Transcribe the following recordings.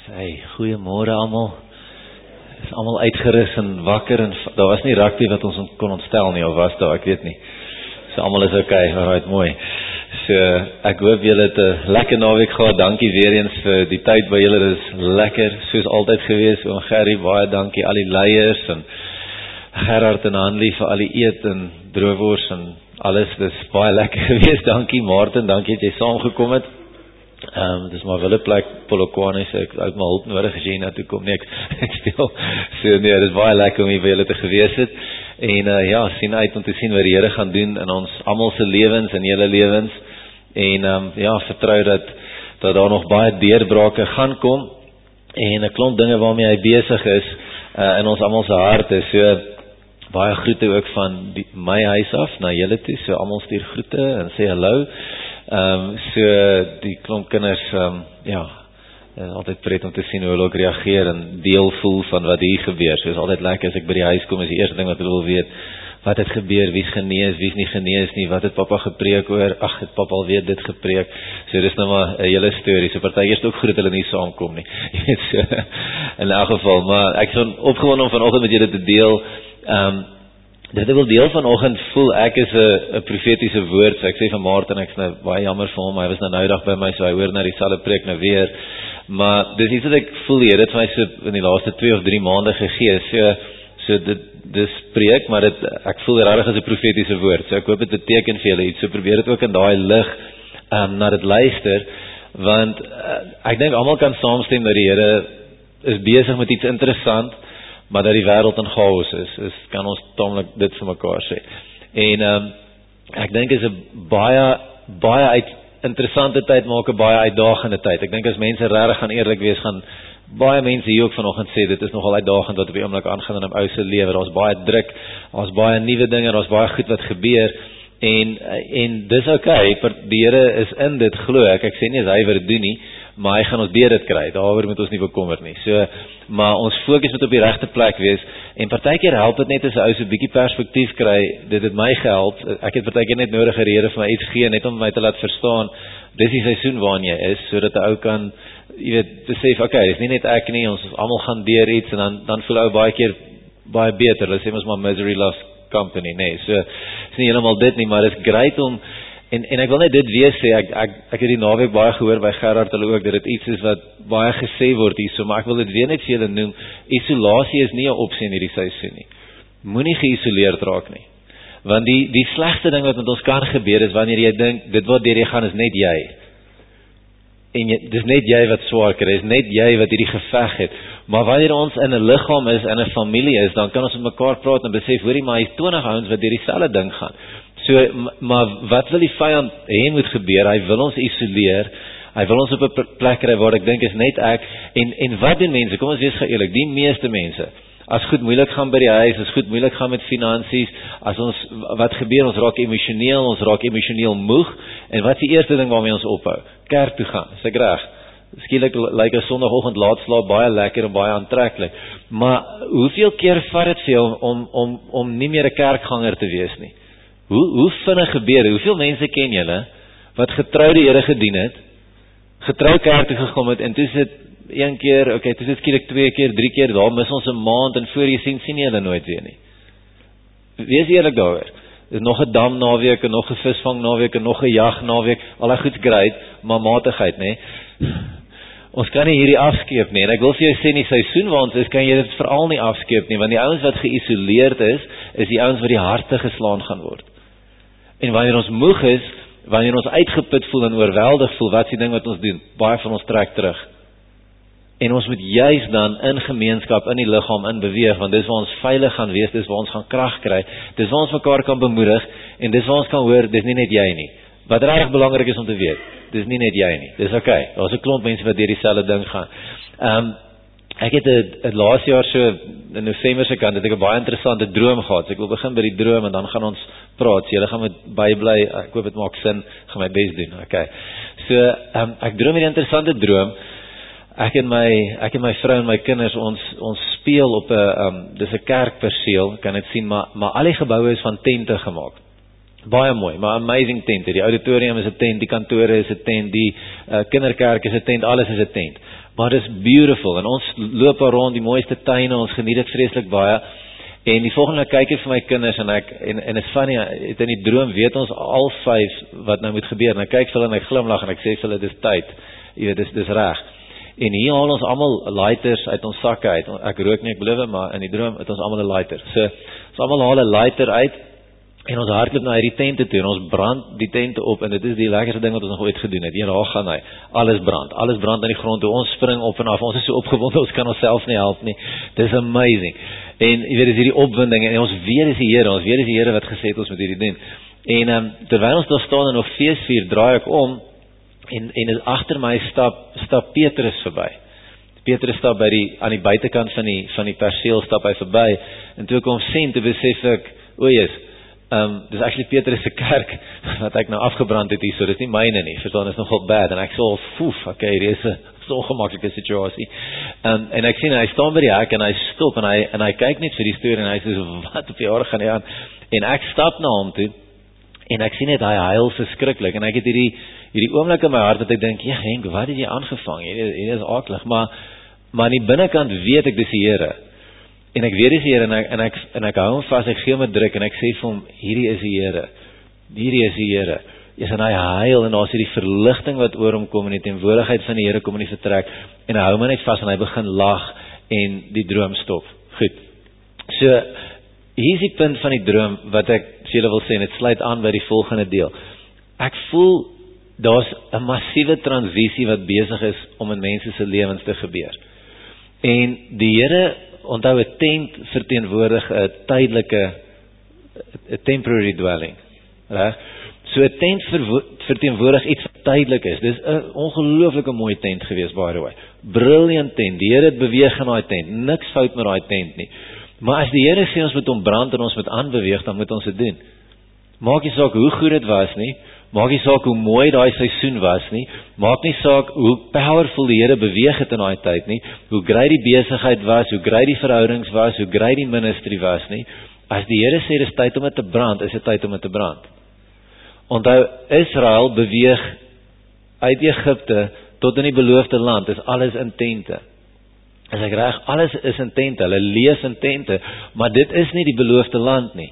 Hey, goeiemôre almal. Is almal uitgerus en wakker en daar was nie rugby wat ons kon ontstel nie, of was daar, ek weet nie. So almal is okay, alright, mooi. So ek hoop julle het 'n lekker naweek gehad. Dankie weer eens vir die tyd by julle. Dit is lekker soos altyd gewees. Oom Gerry, baie dankie al die leiers en Gerard en Hanlie vir al die eet en droewors en alles. Dis baie lekker gewees. Dankie Martin, dankie dat jy saamgekom het. Dis maar wille plek Polokwane, so ek het my hulp nodig as jy na toe kom. Nee, ek speel. So nee, dis baie lekker om hier by julle te gewees het. En ja, sien uit om te sien wat die Here gaan doen in ons almal se lewens en julle lewens. En ja, vertrou dat daar nog baie deurbrake gaan kom en 'n klomp dinge waarmee hy besig is in ons almal se harte. So baie groete ook van my huis af na julle toe. So almal stuur groete en sê hallo. So die klomp kinders, ja, altyd pret om te sien hoe hulle ook reageer en deel voel van wat hier gebeur. So is altyd lekker as ek by die huis kom, is die eerste ding wat hulle wil weet, wat het gebeur, wie's genees, wie's nie genees nie, wat het pappa gepreek oor, ag, het pappa alweer dit gepreek. So dis nou maar 'n hele storie. So party eers ook groet hulle nie saamkom nie. Jy weet so, in elk geval, maar ek is opgewonde om vanoggend met julle te deel. Dit ek wil deel vanoggend voel ek is 'n profetiese woord. So ek sê vir Martin, ek is nou baie jammer vir hom, hy was nou dag by my, so hy hoor nou dieselfde preek nou weer. Maar dis iets wat ek voel hier, dit vir my so in die laaste 2 of 3 maande gegee. So dis preek, maar ek voel regtig as 'n profetiese woord. So ek hoop dit beteken vir julle iets. So probeer dit ook in daai lig na dit luister, want ek dink almal kan saamstem dat die Here is besig met iets interessant, maar dat die wêreld in chaos is kan ons taamlik dit vir mekaar sê. En ek dink is 'n baie interessante tyd, maar ook 'n baie uitdagende tyd. Ek dink as mense regtig gaan eerlik wees, gaan baie mense hier ook vanoggend sê dit is nogal uitdagend wat op die oomblik aangaan in 'n ou se lewe. Daar's baie druk, daar's baie nuwe dinge, daar's baie goed wat gebeur. En dis okay, die Here is in dit, glo ek sê nie hy wil dit doen nie, maar hy gaan ons deur dit kry. Daaroor moet ons nie bekommer nie. So, maar ons fokus moet op die regte plek wees. En partykeer help dit net as 'n ou so 'n bietjie perspektief kry. Dit het my gehelp. Ek het partykeer net nodig die Here vir my iets gee, net om my te laat verstaan. Dis die seisoen waarin jy is, sodat 'n ou kan, jy weet, besef, okay, dis nie net ek nie, ons almal gaan deur iets en dan voel ou baie keer baie beter. Hulle sê mos maar misery loves company, nee. So is nie heeltemal dit nie, maar dit is great om en ek wil net dit weer sê, ek het die naweek baie gehoor by Gerard hulle ook, dat dit iets is wat baie gesê word hierso, maar ek wil dit weer net vir julle noem. Isolasie is nie 'n opsie in hierdie seisoen nie. Moenie geïsoleerd raak nie. Want die slegste ding wat met ons kan gebeur is wanneer jy dink dit wat deur jy gaan is net jy. En dis net jy wat swaar kry, is net jy wat hierdie geveg het. Maar wanneer ons in 'n liggaam is, in 'n familie is, dan kan ons met mekaar praat en besef, hoorie, maar hy's 20 ouens wat deur dieselfde ding gaan. So, maar wat wil die vyand hê moet gebeur? Hy wil ons isoleer. Hy wil ons op 'n plek kry waar ek dink is net ek. En wat doen mense? Kom ons wees eerlik, die meeste mense, as goed moeilik gaan by die huis, as goed moeilik gaan met finansies, wat gebeur? Ons raak emosioneel moeg. En wat is die eerste ding waarmee ons ophou? Kerk toe gaan. Is ek reg? Skielik lyk 'n Sondagoggend laat slaap baie lekker en baie aantreklik. Maar hoeveel keer vat dit vir jou om nie meer 'n kerkganger te wees nie? Hoe vinnig gebeur? Hoeveel mense ken julle wat getrou die Here gedien het, getrou kerk toe gekom het en toe sit 1 keer, okay, toe sit skielik 2 keer, 3 keer, daar mis ons 'n maand en voor jy sien jy hulle nooit weer nie. Wees eerlik daaroor. Dis nog 'n dam naweek en nog 'n visvang naweek en nog 'n jag naweek. Al daai goed's great, maar matigheid, nê? Ons kan nie hierdie afskeep nie. En ek wil vir jou sê in die seisoen waar ons is, kan jy dit veral nie afskeep nie, want die ouens wat geïsoleerd is die ouens wat die harte geslaan gaan word. En wanneer ons moeg is, wanneer ons uitgeput voel en oorweldig voel, wat is die ding wat ons doen? Baie van ons trek terug. En ons moet juis dan in gemeenskap, in die liggaam in beweeg, want dis waar ons veilig gaan wees, dis waar ons gaan krag kry, dis waar ons mekaar kan bemoedig, en dis waar ons kan hoor, dis nie net jy nie. Wat regtig belangrik is om te weet, dis nie net jy nie, dis okay, daar's 'n klomp mense wat deur dieselfde ding gaan. Ek het 'n laas jaar so, in November se kant, het ek 'n baie interessante droom gehad, so ek wil begin by die droom, en dan gaan ons praat, so julle gaan met bybly, ek hoop dit maak sin, gaan my bes doen, okay. So, ek droom 'n interessante droom. Ek en my vrou en my kinders, ons speel op 'n dis 'n kerkperseel, kan dit sien, maar al die geboue is van tente gemaak. Baie mooi, maar amazing tente. Die auditorium is 'n tent, die kantore is 'n tent, die kinderkerk is 'n tent, alles is 'n tent. Maar dit is beautiful, en ons loop daar rond, die mooiste tuine, ons geniet dit vreeslik baie, en die volgende kyk ek vir my kinders, en is funny, het in die droom weet ons al 5 wat nou moet gebeur, en ek kyk vir hulle en ek glimlag, en ek sê vir hulle, dis tyd, jy weet, dis reg. En hier haal ons almal lighters uit ons sakke uit. Ek rook nie, ek beloof, maar in die droom het ons almal 'n lighter. So, ons almal haal 'n lighter uit en ons hardloop na hierdie tente toe en ons brand die tente op en dit is die lekkerste ding wat ons nog ooit gedoen het. Hier daar gaan hy. Alles brand aan die grond toe. Ons spring op en af. Ons is so opgewonde, ons kan onsself nie help nie. Dis amazing. En jy weet, dis hierdie opwinding en ons weet is die Here wat gesê het ons moet hierdie doen. En terwyl ons daar staan en nog feesvier, draai ek om en agter my stap Petrus verby. Petrus stap aan die buitekant van die perseel stap hy verby en toe ek hom sien, toe besef ek, dis actually Petrus se kerk wat ek nou afgebrand het hier, so dis nie myne nie, verstaan, is nogal bad en ek sê, hier is 'n so ongemaklike situasie. En ek sien hy staan by die hek en hy stop en hy kyk net vir die storie en hy sê, wat op die aarde gaan nie aan? En ek stap na hom toe en ek sien net hy huil verskriklik en ek het hierdie oomblik in my hart dat ek dink, ja Henk, wat het jy aangevang? Hier is aaklig, maar aan die binnekant weet ek dis die Here. En ek weet dis die Here en ek hou hom vas, ek gee hom 'n druk en ek sê vir hom, hierdie is die Here. Hierdie is die Here. Yes, en hy huil en daar's hierdie verligting wat oor hom kom en die teenwoordigheid van die Here kom in die vertrek en hy hou my net vas en hy begin lag en die droom stop. Goed. So hier is die punt van die droom wat ek vir julle wil sê en dit sluit aan by die volgende deel. Ek voel daar's 'n massiewe transisie wat besig is om in mense se lewens te gebeur. En die Here, onthou 'n tent verteenwoordig 'n tydelike 'n temporary dwelling. Reg? So 'n tent verteenwoordig iets wat tydelik is. Dis 'n ongelooflike mooi tent gewees, by the way. Brilliant tent. Die Here het beweeg in daai tent. Niks fout met daai tent nie. Maar as die Here sê ons moet hom brand en ons moet aanbeweeg, dan moet ons dit doen. Maak nie saak hoe goed dit was nie. Maak nie saak hoe mooi daai seisoen was nie. Maak nie saak hoe powerful die Here beweeg het in daai tyd nie. Hoe great die besigheid was, hoe great die verhoudings was, hoe great die ministry was nie. As die Here sê dis tyd om dit te brand, is dit tyd om dit te brand. Onthou, Israel beweeg uit Egipte tot in die beloofde land, is alles in tente. As ek reg, alles is in tente, hulle leef in tente, maar dit is nie die beloofde land nie.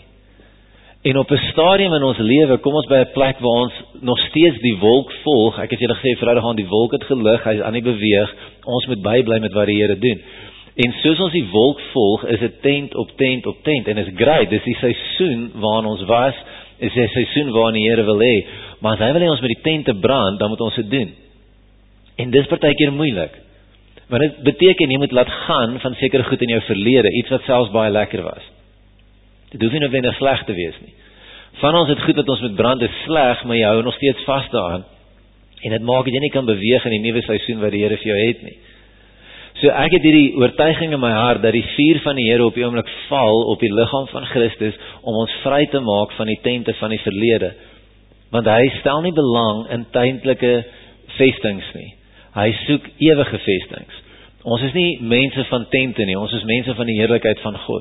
En op 'n stadium in ons lewe kom ons by 'n plek waar ons nog steeds die wolk volg. Ek het julle gesê Vrydag aan die wolk het gelig, hy is aan die beweeg. Ons moet bybly met wat die Here doen. En soos ons die wolk volg, is dit tent op tent op tent en is great. Dis die seisoen waarin ons was, is die seisoen waarin die Here wil hê. Maar as hy wil hê ons met die tente brand, dan moet ons dit doen. En dis partykeer moeilik. Want dit beteken jy moet laat gaan van sekere goed in jou verlede, iets wat selfs baie lekker was. Dit hoef nie noodwendig sleg te wees nie. Van ons het goed wat ons met brand is sleg, maar jy hou nog steeds vas daaraan. En dit maak dat jy nie kan beweeg in die nuwe seisoen wat die Here vir jou het nie. So ek het hierdie oortuiging in my hart dat die vuur van die Here op die oomblik val op die liggaam van Christus om ons vry te maak van die tente van die verlede. Want hy stel nie belang in tydelike vestings nie. Hy soek ewige vestings. Ons is nie mense van tente nie, ons is mense van die heerlikheid van God.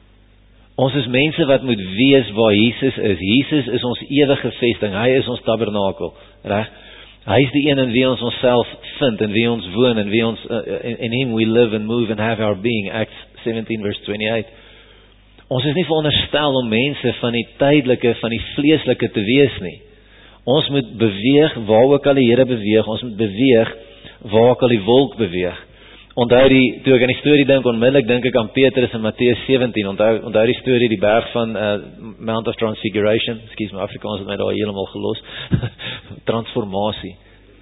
Ons is mense wat moet wees waar Jesus is. Jesus is ons ewige vesting. Hy is ons tabernakel, reg? Hy is die een in wie ons onsself vind, en wie ons woon, en wie ons in him we live and move and have our being. Acts 17 verse 28. Ons is nie veronderstel om mense van die tydelike, van die vleeslike te wees nie. Ons moet beweeg waar ook al die Here beweeg. Ons moet beweeg waar ook al die wolk beweeg. Onthou toe ek aan die storie dink, onmiddellik dink ek aan Petrus in Matteus 17. Onthou die storie, die berg van Mount of Transfiguration. Ekskuus, my Afrikaans het my daar heeltemal gelos. Transformasie.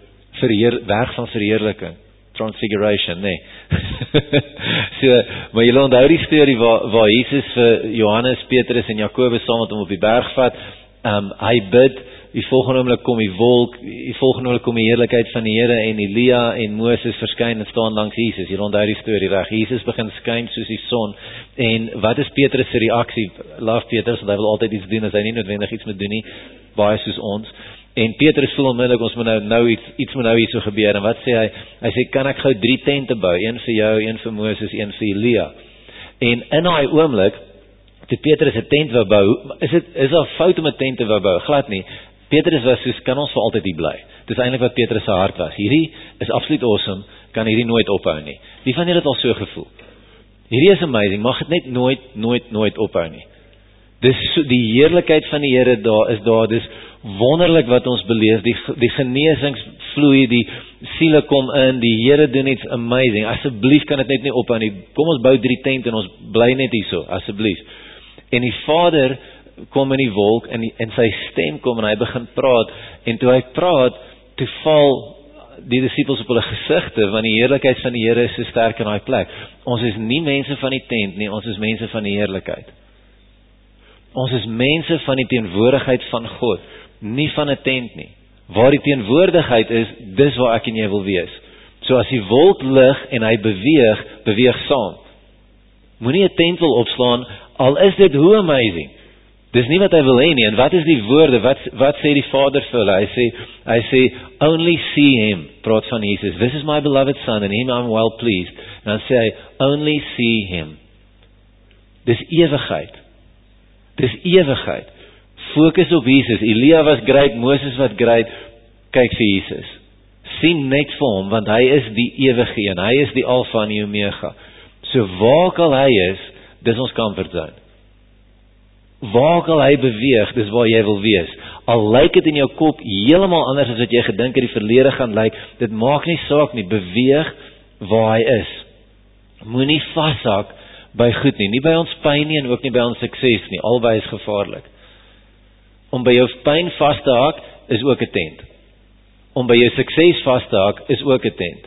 Berg van verheerliking. Transfiguration, nee. So, maar julle onthou die storie waar Jesus vir Johannes, Petrus en Jakobus saam met hom op die berg vat. Hy bid. Die volgende oomblik kom die wolk, die volgende oomblik kom die heerlikheid van die Here en Elia en Moses verskyn en staan langs Jesus. Jy onthou die storie reg. Jesus begin skyn soos die son. En wat is Petrus se reaksie? Love Petrus, want hy wil altyd iets doen as hy nie noodwendig iets moet doen nie, baie soos ons. En Petrus voel onmiddellik ons moet nou iets moet nou hierso gebeur. En wat sê hy? Hy sê kan ek gou 3 tente bou, een vir jou, een vir Moses, een vir Elia. En in daai oomblik toe Petrus 'n tent wou bou, is daar fout om 'n tent te wou bou? Glad nie. Petrus was soos, kan ons vir altyd hier bly? Dis eintlik wat Petrus se hart was. Hierdie is absoluut awesome. kan hierdie nooit ophou nie. Wie van julle het al so gevoel? Hierdie is amazing, mag dit net nooit ophou nie. Dis so, die heerlikheid van die Here daar is daar, dis wonderlik wat ons beleef, die genesings vloei, die siele kom in, die Here doen iets amazing, asseblief kan dit net nie ophou nie, kom ons bou 3 tente en ons bly net hierso, asseblief. En die Vader kom in die wolk en sy stem kom en hy begin praat, en toe hy praat, toe val die disippels op hulle gesigte, want die heerlikheid van die Here is so sterk in daai plek. Ons is nie mense van die tent nie, ons is mense van die heerlikheid. Ons is mense van die teenwoordigheid van God, nie van 'n tent nie. Waar die teenwoordigheid is, dis waar ek en jy wil wees. So as die wolk lig en hy beweeg saam. Moenie 'n tent wil opslaan, al is dit hoe amazing. Dis nie wat hy wil hê nie, en wat is die woorde, wat sê die Vader vir hulle? Hy sê, only see him, praat van Jesus, this is my beloved son, and him I'm well pleased. En dan sê hy, only see him. Dis ewigheid. Dis ewigheid. Fokus op Jesus. Elia was great, Moses was great. Kyk vir Jesus. Sien net vir hom, want hy is die ewige een. Hy is die Alpha en die Omega. So waar al hy is, dis ons comfort zone. Waar al hy beweeg, dis waar jy wil wees. Al lyk dit in jou kop heeltemal anders as wat jy gedink het die verlede gaan lyk, dit maak nie saak nie, beweeg waar hy is. Moenie vashak by goed nie by ons pyn nie en ook nie by ons sukses nie, albei is gevaarlik. Om by jou pyn vas te hak, is ook 'n tent. Om by jou sukses vas te hak, is ook 'n tent.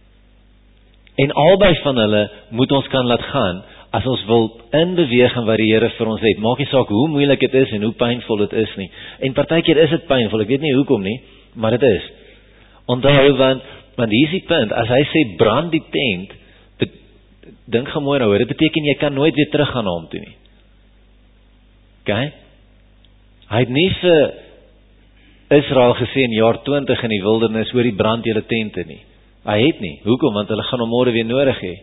En albei van hulle moet ons kan laat gaan, as ons wil inbeweeg in wat die Here vir ons het. Maak nie saak hoe moeilik dit is en hoe pynvol dit is nie. En partykeer is dit pynvol, ek weet nie hoekom nie, maar dit is. Onthou, want hier is die punt, as hy sê brand die tent, dink gaan mooi nou, dit beteken jy kan nooit weer terug gaan na hom toe nie. Okay? Hy het nie vir Israel gesê in jaar 20 in die wildernis, hoor die brand julle tente nie. Hy het nie. Hoekom? Want hulle gaan hom môre weer nodig hê.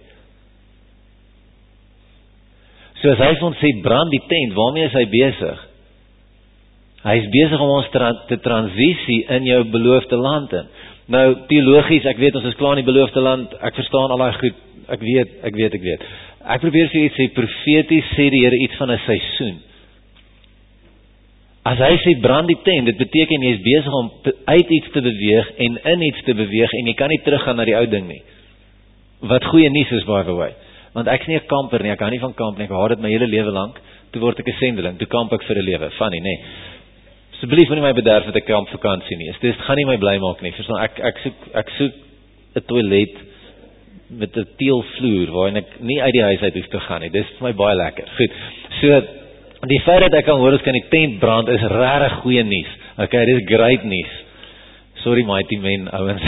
So as hy vir ons sê brand die tent, waarmee is hy besig? Hy is besig om ons te transisie in jou beloofde land in. Nou, teologies, ek weet ons is klaar in die beloofde land, ek verstaan al daai goed, ek weet. Ek probeer vir iets sê, profeties sê die Here iets van 'n seisoen. As hy sê brand die tent, dit beteken jy is besig om uit iets te beweeg en in iets te beweeg en jy kan nie teruggaan na die ou ding nie. Wat goeie nuus is, by the way. Want ek is nie 'n kamper nie, ek hou nie van kamp nie, ek haat dit my hele lewe lank. Toe word ek 'n sendeling, toe kamp ek vir 'n lewe. Funny, nee. Asseblief moenie my bederf met 'n kampvakansie nie. Dit gaan nie my bly maak nie. Verstaan, ek soek 'n toilet met 'n teelvloer waarin ek nie uit die huis uit hoef te gaan nie. Dis vir my baie lekker. Goed. So die feit dat ek kan hoor ons kan die tent brand is regtig goeie nuus. Okay, dis great nuus. Sorry mighty men, ouens.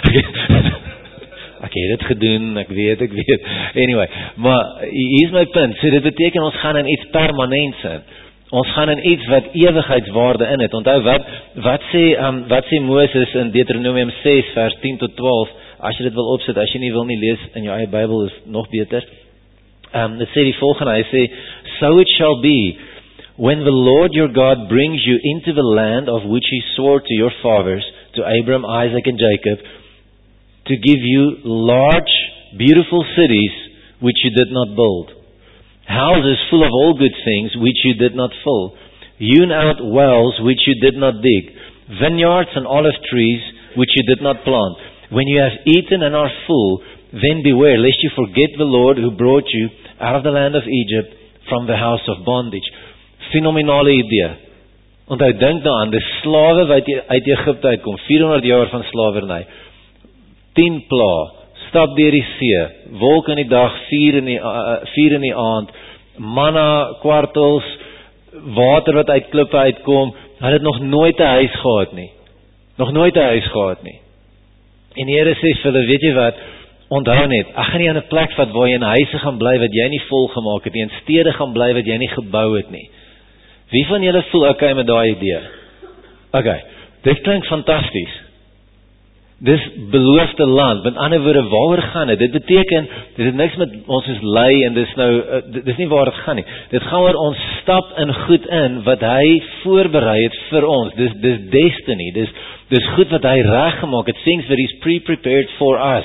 Ek het dit gedoen, ek weet. Anyway, maar hier is my punt. So dit beteken ons gaan in iets permanents in. Ons gaan in iets wat ewigheidswaarde in het. Onthou wat sê Moses in Deuteronomium 6 vers 10 tot 12. As jy dit wil opsit, as jy nie wil nie lees in jou eie Bybel is nog beter. Dit sê die volgende, hy sê, so it shall be, when the Lord your God brings you into the land of which he swore to your fathers, to Abraham, Isaac and Jacob, to give you large, beautiful cities which you did not build, houses full of all good things which you did not fill, hewn out wells which you did not dig, vineyards and olive trees which you did not plant. When you have eaten and are full, then beware lest you forget the Lord who brought you out of the land of Egypt from the house of bondage. Fenomenale idee. Onthou, dink daaraan, die slawe wat uit Egipte uitkom, 400 jaar van slawerny. 10 pla, stap deur die see, wolk in die dag, vuur in die aand, manna, kwartels, water wat uit klippe uitkom. Hulle het nog nooit 'n huis gehad nie. En die Here sê vir hulle, weet jy wat, onthou net, ek gaan nie aan 'n plek vat waar jy in huise gaan bly wat jy nie vol gemaak het nie, in stede gaan bly wat jy nie gebou het nie. Wie van julle voel okay met daai idee? Okay, dit klink fantasties. Dis beloofde land, met ander woorde, waaroor gaan dit? Dit beteken, dit het niks met ons is lei en dis nie waar dit gaan nie. Dit gaan oor ons stap in goed in wat hy voorberei het vir ons. Dis destiny, dis goed wat hy reg gemaak het, things that he's pre-prepared for us.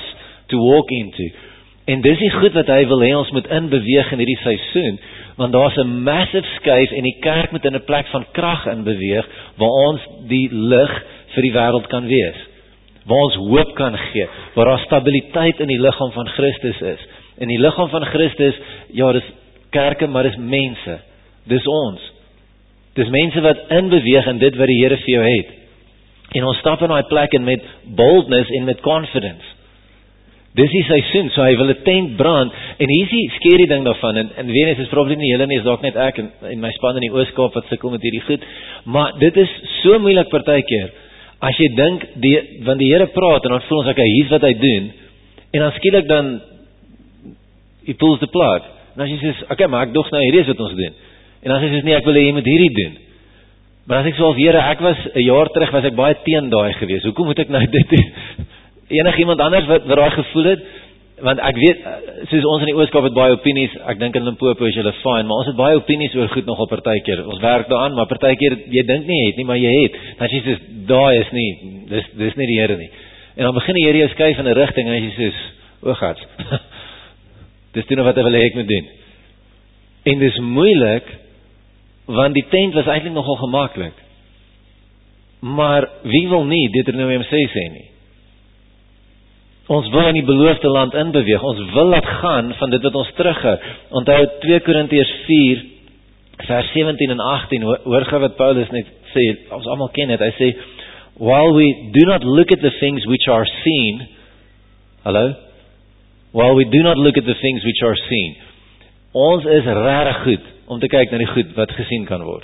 to walk into. En dis die goed wat hy wil hê ons moet inbeweeg in hierdie seisoen, want daar's 'n massive skuif en die kerk moet in 'n plek van krag inbeweeg, waar ons die lig vir die wêreld kan wees, waar ons hoop kan gee, waar daar stabiliteit in die liggaam van Christus is. En die liggaam van Christus, ja, dis kerke, maar dis mense, dis ons. Dis mense wat inbeweeg in dit wat die Here vir jou het. En ons stap in daai plek en met boldness en met confidence. Dis die seisoen, so hy wil 'n tent brand, en hier is die scary ding daarvan, en Venus is probably nie julle nie, is dalk net ek en my span in die Oos-Kaap wat sukkel met hierdie goed, maar dit is so moeilik partykeer, as jy dink, want die Here praat, en dan voel ons, okay, hier's wat hy doen, en dan skielik dan, he pulls the plug, en as jy sê, okay, maar ek dog nou, hierdie is wat ons doen, en dan sê jy, nee, ek wil hê jy moet hierdie doen, maar as ek so, Here, ek was, 'n jaar terug, was ek baie teen daai gewees, hoekom moet ek nou dit doen? Enig iemand anders wat daai gevoel het, want ek weet, soos ons in die Oos-Kaap het baie opinies, ek dink in Limpopo is julle fine, maar ons het baie opinies oor goed nogal partykeer, ons werk daaraan, maar partykeer, jy dink nie jy het nie, maar jy het, dan jy sê, daai is nie, dis nie die Here nie, en dan begin die Here jou skuif in 'n rigting, en jy sê, o gats, dis doen wat hy wil hê ek moet doen, en dis moeilik, want die tent was eintlik nogal gemaklik, maar wie wil nie Deuteronomium 6 sê nie? Ons wil in die beloofde land inbeweeg. Ons wil laat gaan van dit wat ons terughou. Onthou 2 Korintiërs 4 vers 17 en 18. Hoor gou wat Paulus net sê. Ons almal ken dit. Hy sê, while we do not look at the things which are seen. Hallo? While we do not look at the things which are seen. Ons is regtig goed om te kyk na die goed wat gesien kan word.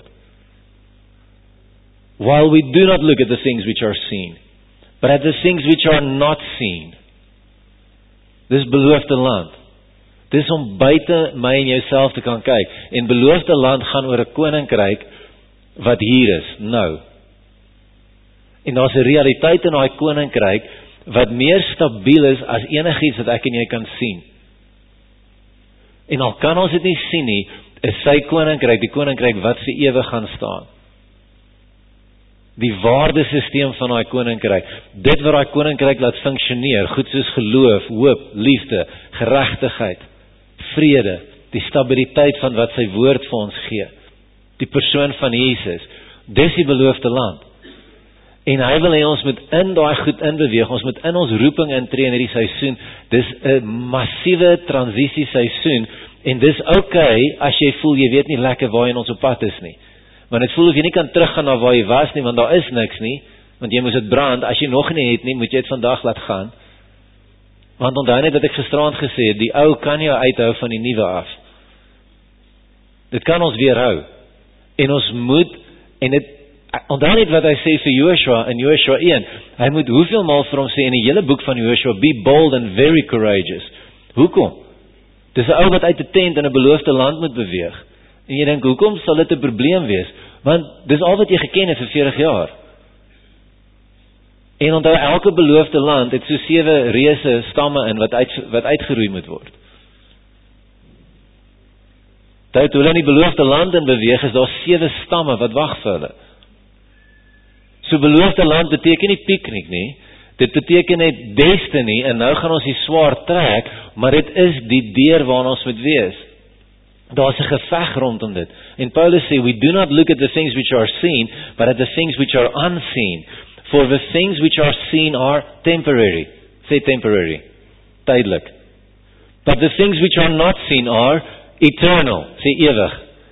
While we do not look at the things which are seen, but at the things which are not seen. Dis beloofde land. Dis om buite my en jouself te kan kyk. En beloofde land gaan oor 'n koninkryk wat hier is, nou. En daar's 'n realiteit in daai koninkryk wat meer stabiel is as enigiets wat ek en jy kan sien. En al kan ons dit nie sien nie, is sy koninkryk, die koninkryk wat vir ewig gaan staan. Die waardesisteem van daai koninkryk, dit wat daai koninkryk laat funksioneer, goed soos geloof, hoop, liefde, geregtigheid, vrede, die stabiliteit van wat sy woord vir ons gee, die persoon van Jesus, dis die beloofde land. En hy wil hê ons moet in daai goed inbeweeg, ons moet in ons roeping intree in hierdie seisoen. Dis 'n massiewe transisie seisoen, en dis okay as jy voel jy weet nie lekker waarheen ons op pad is nie. Want dit voel of jy nie kan teruggaan na waar jy was nie, want daar is niks nie, want jy moes dit brand, as jy nog nie het nie, moet jy dit vandag laat gaan. Want onthou net wat ek gisterand gesê het, die ou kan jou uithou van die nuwe af. Dit kan ons weerhou. En ons moet, en dit, onthou net wat hy sê vir Joshua in Joshua 1, hy moet hoeveel maal vir hom sê in die hele boek van Joshua, be bold and very courageous. Hoekom? Dis 'n ou wat uit 'n tent in 'n beloofde land moet beweeg. En jy dink, hoekom sal dit 'n probleem wees? Want dis al wat jy geken het vir 40 jaar. En onthou, elke beloofde land het so 7 reuse stamme in wat uitgeroei moet word. Toe hulle in die beloofde land in beweeg, is daar 7 stamme wat wag vir hulle. So beloofde land beteken nie piknik nie, dit beteken net destiny, en nou gaan ons die swaard trek, maar dit is die deur waarna ons moet wees. Daar's 'n geveg rondom dit. En Paulus sê, we do not look at the things which are seen, but at the things which are unseen. For the things which are seen are temporary. Say temporary. Tydelik. But the things which are not seen are eternal. Say ewig.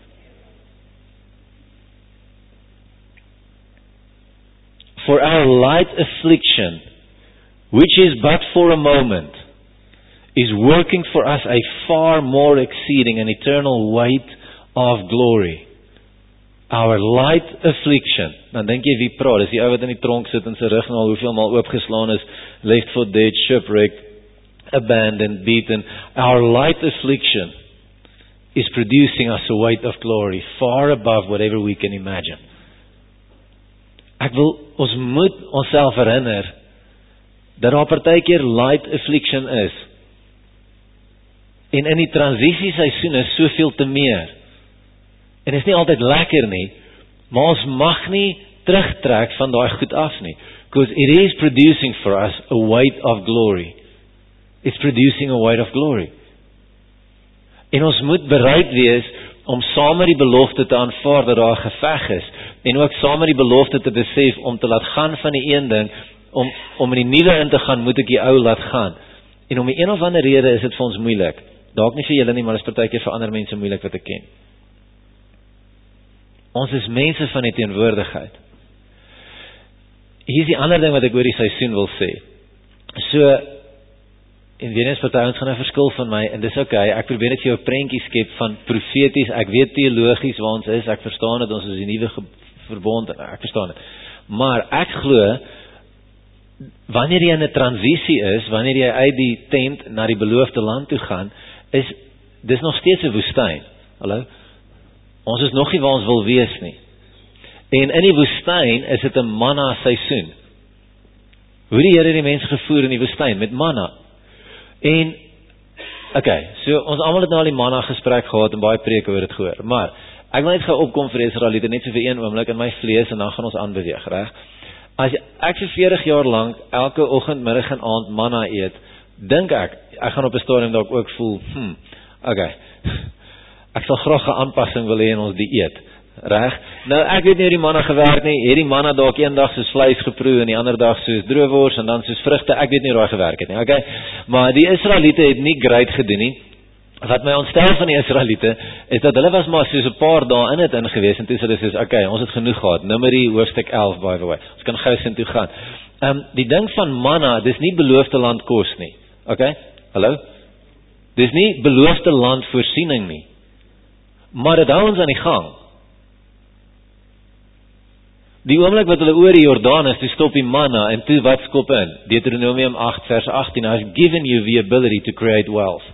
For our light affliction, which is but for a moment, is working for us a far more exceeding and eternal weight of glory. Our light affliction. Dan dink jy wie praat? Dis die ou wat in die tronk sit en sy rug nou al hoeveel maal oopgeslaan is, left for dead, shipwrecked, abandoned, beaten. Our light affliction is producing us a weight of glory far above whatever we can imagine. Ons moet onsself herinner dat daar partykeer light affliction is. En in die transisieseisoen is soveel te meer. En dit is nie altyd lekker nie, maar ons mag nie terugtrek van daai goed af nie. Because it is producing for us a weight of glory. It's producing a weight of glory. En ons moet bereid wees om saam met die belofte te aanvaar dat daar 'n geveg is, en ook saam met die belofte te besef om te laat gaan van die een ding, om in die nuwe in te gaan, moet ek die ou laat gaan. En om die een of ander rede is dit vir ons moeilik. Dalk nie vir julle nie, maar dit is partykeer vir ander mense moeilik wat ek ken. Ons is mense van die teenwoordigheid. Hier is die ander ding wat ek oor die seisoen wil sê. So, en weer eens party ons gaan 'n verskil van my, en dis okay, ek probeer net vir jou 'n prentjie skep van profeties, ek weet teologies waar ons is, ek verstaan dit, ons is die nuwe verbond, ek verstaan dit. Maar ek glo, wanneer jy in 'n transisie is, wanneer jy uit die tent na die beloofde land toe gaan, dis nog steeds 'n woestyn. Hallo? Ons is nog nie waar ons wil wees nie. En in die woestyn is dit 'n manna seisoen. Hoe die Here die mense gevoer in die woestyn met manna. En okay, so ons almal het nou al die manna gesprek gehad en baie preke oor dit gehoor. Maar ek wil net gou opkom vir Israeliete net so vir een oomblik in my vlees en dan gaan ons aanbeweeg, reg? As ek vir 40 jaar lank elke oggend, middag en aand manna eet, dink ek gaan op 'n stadium dalk ook voel, okay. Ek sal graag 'n aanpassing wil hê in ons dieet. Reg? Nou ek weet nie hoe die manna gewerk nie. Het die manna dalk eendag soos vleis geproe en die ander dag soos droewors en dan soos vrugte. Ek weet nie hoe daai gewerk het nie. Okay? Maar die Israeliete het nie great gedoen nie. Wat my ontstel van die Israeliete is dat hulle was maar soos 'n paar dae in dit ingewees en toe sê hulle soos okay, ons het genoeg gehad. Numeri hoofstuk 11 by the way. Ons kan gou sin toe gaan. Die ding van manna, dis nie beloofde land kos nie. Okay? Hallo? Dis nie beloofde land voorsiening nie. Maar dit hou ons aan die gang. Die oomblik wat hulle oor die Jordaan is, toe stop die manna en toe wat skop in? Deuteronomium 8 vers 18, I've given you the ability to create wealth.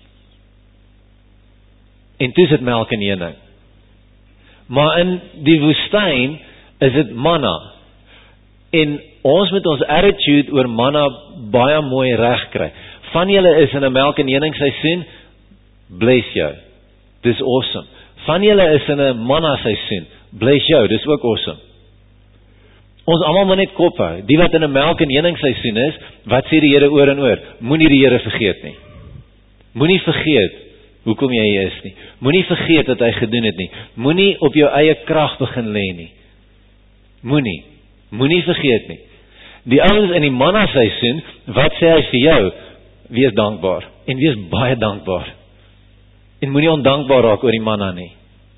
En toe is dit melk en honing. Maar in die woestyn is dit manna. En ons moet ons attitude oor manna baie mooi reg kry. Van julle is in 'n melk en honing seisoen, bless jou. Dis awesome. Van julle is in 'n manna seisoen, bless jou, dis ook awesome. Ons almal moet net kop hou. Die wat in 'n melk en honing seisoen is, wat sê die Here oor en oor? Moenie die Here vergeet nie. Moenie vergeet hoekom jy hier is nie. Moenie vergeet wat hy gedoen het nie. Moenie op jou eie krag begin lê nie. Moenie vergeet nie. Die ouens in die manna seisoen, wat sê hy vir jou? Wees dankbaar en wees baie dankbaar. En moenie ondankbaar raak oor die manna nie.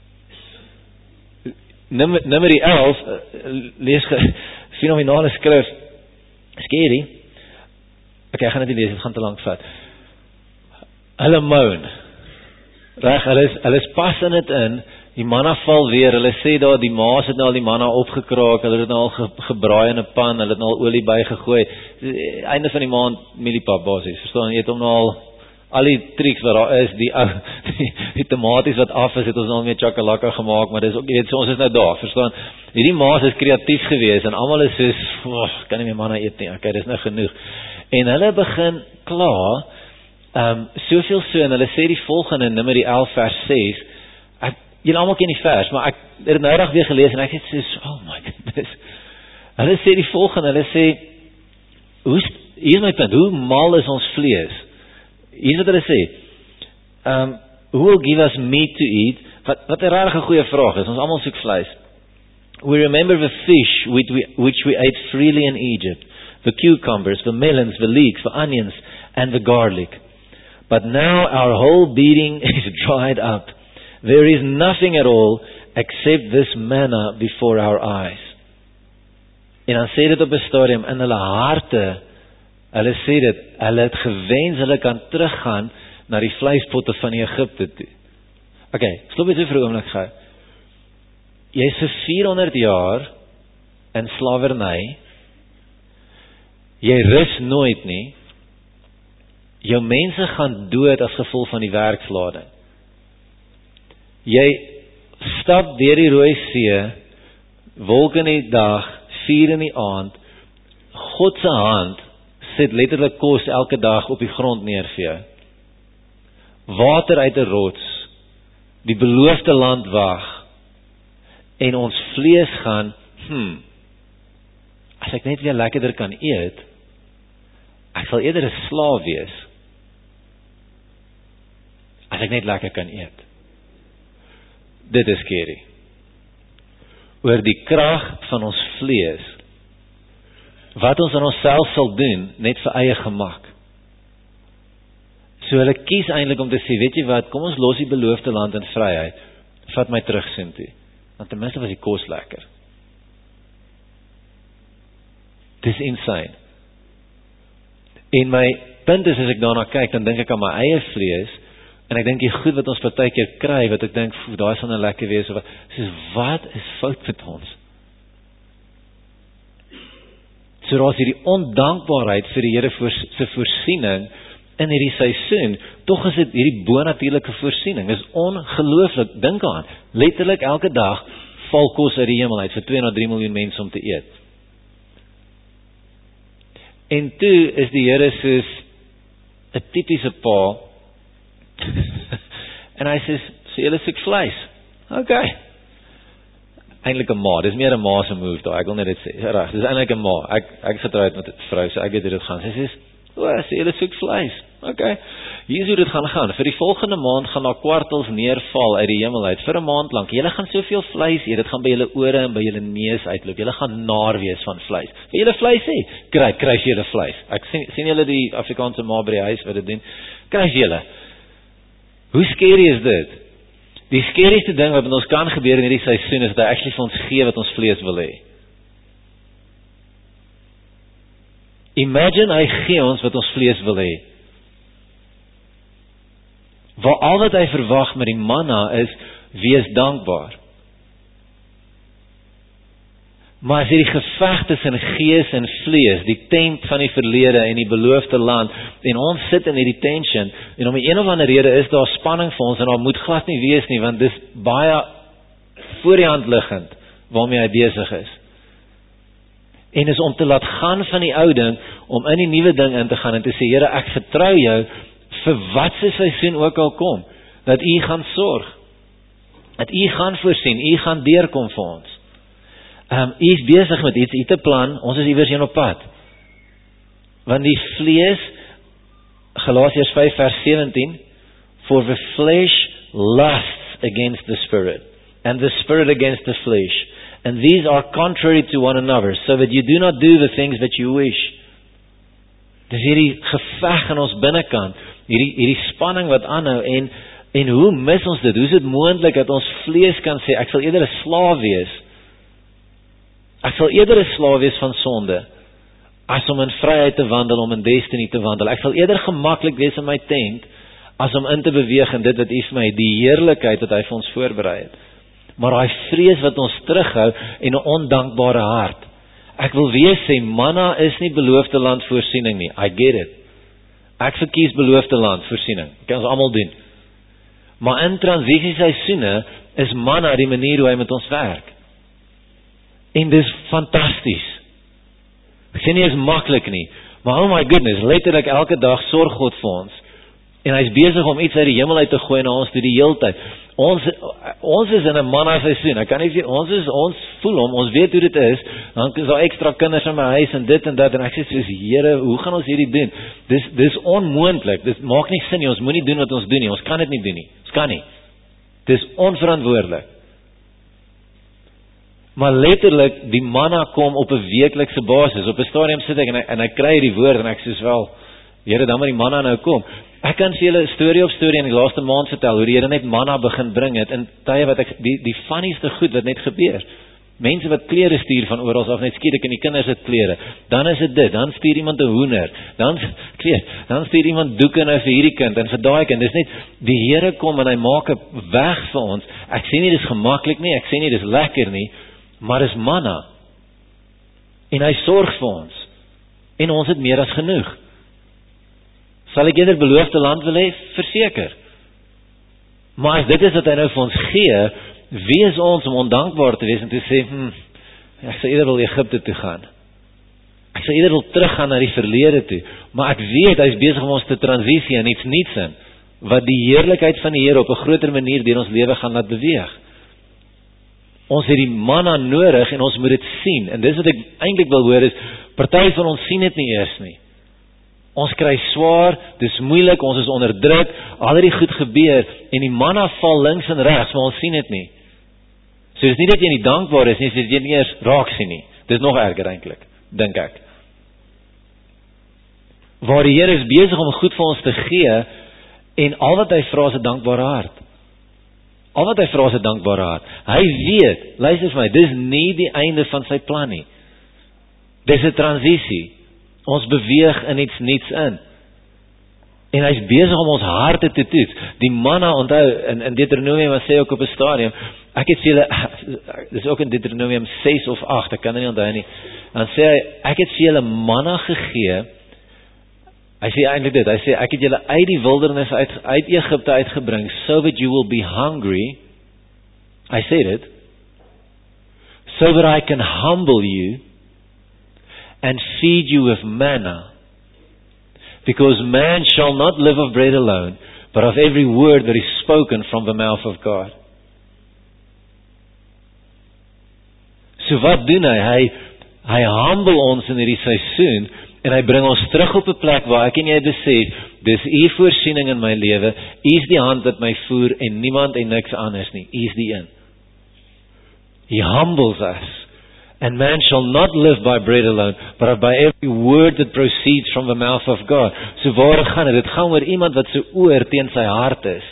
Numeri 11, lees fenominale skrif, scary. Okay, ek gaan dit nie lees, dit gaan te lank vat. Hulle moan. Reg, hulle is pas in dit in, die manna val weer, hulle sê daar, die maas het nou al die manna opgekraak, hulle het nou al gebraai in 'n pan, hulle het nou al olie bygegooi, einde van die maand, mieliepap basis, verstaan, jy het hom nou al die triks wat daar is, die tomaties wat af is, het ons al meer chakalaka gemaak, maar dis ook, jy weet, so ons is nou daar, verstaan, hierdie maas is kreatief gewees, en almal is soos, kan nie meer manna eet nie, okay, dis nou genoeg, en hulle begin klaar, soveel so, en hulle sê die volgende, Numeri 11 vers 6, julle almal ken die vers, maar ek het dit nou reg weer gelees, en ek het sê, oh my goodness, hulle sê die volgende, hulle sê, hier is my punt, hoe mal is ons vlees? Hier is wat hulle sê, who will give us meat to eat? Wat 'n regtig goeie vraag is, ons almal soek vleis. We remember the fish which we ate freely in Egypt, the cucumbers, the melons, the leeks, the onions, and the garlic. But now our whole being is dried up. There is nothing at all except this manna before our eyes. En dan sê dit op 'n stadium in hulle harte, hulle sê dit, hulle het gewens hulle kan teruggaan na die vleispotte van Egipte toe. Okay, stop net vir 'n oomblik gou. Jy is vir 400 jaar in slawerny. Jy rus nooit nie. Jou mense gaan dood as gevolg van die werkslading. Jy stap deur die Rooi See, wolk in die dag, vuur in die aand. God se hand sit letterlik kos elke dag op die grond neer vir jou. Water uit 'n rots, die beloofde land wag, en ons vlees gaan, as ek net weer lekkerder kan eet, ek sal eerder 'n slaaf wees, as ek net lekker kan eet. Dit is scary. Oor die krag van ons vlees, wat ons aan onsself sal doen, net vir eie gemak. So hulle kies eintlik om te sê, weet jy wat, kom ons los die beloofde land in vryheid, vat my terug sin toe. Want ten minste was die kos lekker. Dis insane. En my punt is, as ek daarna kyk, dan dink ek aan my eie vlees, en ek dink die goed wat ons partykeer kry, wat ek dink, daar sal nou lekker wees, wat is fout met ons? So daar is hierdie ondankbaarheid vir die Here se voorsiening in hierdie seisoen, tog is dit hierdie bonatuurlike voorsiening, is ongelooflik, dink aan, letterlik elke dag val kos uit die hemel uit vir 2 na 3 miljoen mense om te eet. En toe is die Here soos 'n tipiese pa, en hy sê, so julle soek vleis. Okay. Eintlik 'n ma, dis meer 'n ma se move daai, ek wil net dit sê. Reg, dis eintlik 'n ma. Ek getroud met 'n vrou, so ek weet hoe dit gaan. Sy sê, so julle soek vleis. Okay. Hier is hoe dit gaan. Vir die volgende maand gaan daar kwartels neerval uit die hemel uit vir 'n maand lank. Julle gaan soveel vleis eet, dit gaan by julle ore en by julle neus uitloop. Julle gaan naar wees van vleis. Wil julle vleis hê? Kry julle vleis. Ek sien julle die Afrikaanse ma by die huis wat dit doen. Kry julle. Hoe scary is dit? Die scarieste ding wat met ons kan gebeur in hierdie seisoen is dat hy actually vir ons gee wat ons vlees wil hê. Imagine hy gee ons wat ons vlees wil hê. Waar al wat hy verwag met die manna is, wees dankbaar. Maar as hierdie geveg tussen gees en vlees, die tent van die verlede en die beloofde land, en ons sit in hierdie tension, en om een of ander rede is daar spanning vir ons, en daar moet glad nie wees nie, want dis baie voor die hand liggend, waarmee hy besig is. En is om te laat gaan van die ou ding, om in die nuwe ding in te gaan, en te sê, Here, ek vertrou jou, vir wat se seisoen ook al kom, dat U gaan sorg, dat U gaan voorsien, U gaan deurkom vir ons. U is besig met iets, U te plan, ons is iewers heen op pad. Want die vlees, Galasiërs 5 vers 17, for the flesh lusts against the spirit, and the spirit against the flesh, and these are contrary to one another, so that you do not do the things that you wish. Dis hierdie geveg in ons binnekant, hierdie spanning wat aanhou, en hoe mis ons dit? Hoe is dit moontlik dat ons vlees kan sê, ek sal eerder 'n slaaf wees, ek sal eerder 'n slaaf wees van sonde, as om in vryheid te wandel, om in destiny te wandel. Ek sal eerder gemaklik wees in my tent, as om in te beweeg in dit wat U vir my, die heerlikheid wat Hy vir ons voorberei het. Maar daai vrees wat ons terughou, en 'n ondankbare hart. Ek wil weer sê, manna is nie beloofde land voorsiening nie, I get it. Ek verkies beloofde land voorsiening, kan ons almal doen. Maar in transisieseisoene, is manna die manier hoe Hy met ons werk. En dis fantasties. Ek sê nie is maklik nie, maar oh my goodness, letterlik elke dag sorg God vir ons. En Hy's besig om iets uit die hemel uit te gooi na ons toe die heeltyd. Ons is in 'n manna seisoen. Ek kan nie sê ons voel hom, ons weet hoe dit is. Dan is daar ekstra kinders in my huis en dit en dat, en ek sê soos, Here, hoe gaan ons hierdie doen? Dis onmoontlik. Dit maak nie sin nie. Ons moenie doen wat ons doen nie. Ons kan dit nie doen nie. Ons kan nie. Dis onverantwoordelik. Maar letterlik, die manna kom op 'n weeklikse basis. Op 'n stadium sit ek en ek kry die woord en ek sê wel, Here, dan moet die manna nou kom. Ek kan vir julle storie op storie in die laaste maand vertel, hoe die Here net manna begin bring het, in tye wat ek, die funnieste goed wat net gebeur. Mense wat klere stuur van oral af, net skielik, en die kinders het klere. Dan is dit, dan stuur iemand 'n hoender. Dan stuur iemand doeke nou vir hierdie kind, en vir daai kind. Dis net, die Here kom en Hy maak 'n weg vir ons. Ek sê nie dis gemaklik nie, ek sê nie dis lekker nie, maar dis manna. En Hy sorg vir ons. En ons het meer as genoeg. Sal ek eerder beloofde land wil hê? Verseker. Maar as dit is wat Hy nou vir ons gee, wie is ons om ondankbaar te wees en te sê, ek sal eerder wil Egipte toe gaan. Ek sal eerder wil teruggaan na die verlede toe. Maar ek weet, Hy is besig om ons te transisie in iets niets in, wat die heerlikheid van die Here op 'n groter manier deur ons lewe gaan laat beweeg. Ons het die manna nodig en ons moet dit sien. En dis wat ek eintlik wil hoor is, party van ons sien dit nie eers nie. Ons kry swaar, dis moeilik, ons is onder druk, al het die goed gebeur, en die manna val links en regs, maar ons sien dit nie. So dis nie dat jy nie dankbaar is nie, dis dat jy nie eers raak sien nie. Dis nog erger eintlik, dink ek. Waar die Here is besig om goed vir ons te gee, en al wat hy vra is 'n dankbare hart. Al wat hy vra is 'n dankbare hart. Hy weet, luister vir my, dis nie die einde van sy plan nie. Dis 'n transisie. Ons beweeg in iets nuuts in. En hy's besig om ons harte te toets. Die manna, onthou, in Deuteronomium sê ook op 'n stadium, ek het vir julle, dis ook in Deuteronomium 6 of 8, ek kan dit nie onthou nie, dan sê hy, ek het vir julle manna gegee, hy sê eintlik dit, hy sê, ek het julle uit die wildernis uit Egipte uitgebring, so that you will be hungry, hy sê dit, so that I can humble you, and feed you with manna, because man shall not live of bread alone, but of every word that is spoken from the mouth of God. So wat doen hy? Hy humble ons in hierdie seisoen, en hy bring ons terug op 'n plek waar ek en jy besef, dis U voorsiening in my lewe, U is die hand wat my voer, en niemand en niks anders nie, U is die een. He humbles us. And man shall not live by bread alone, but by every word that proceeds from the mouth of God. So waar gaan dit? Dit gaan oor iemand wat sy oor teen sy hart is.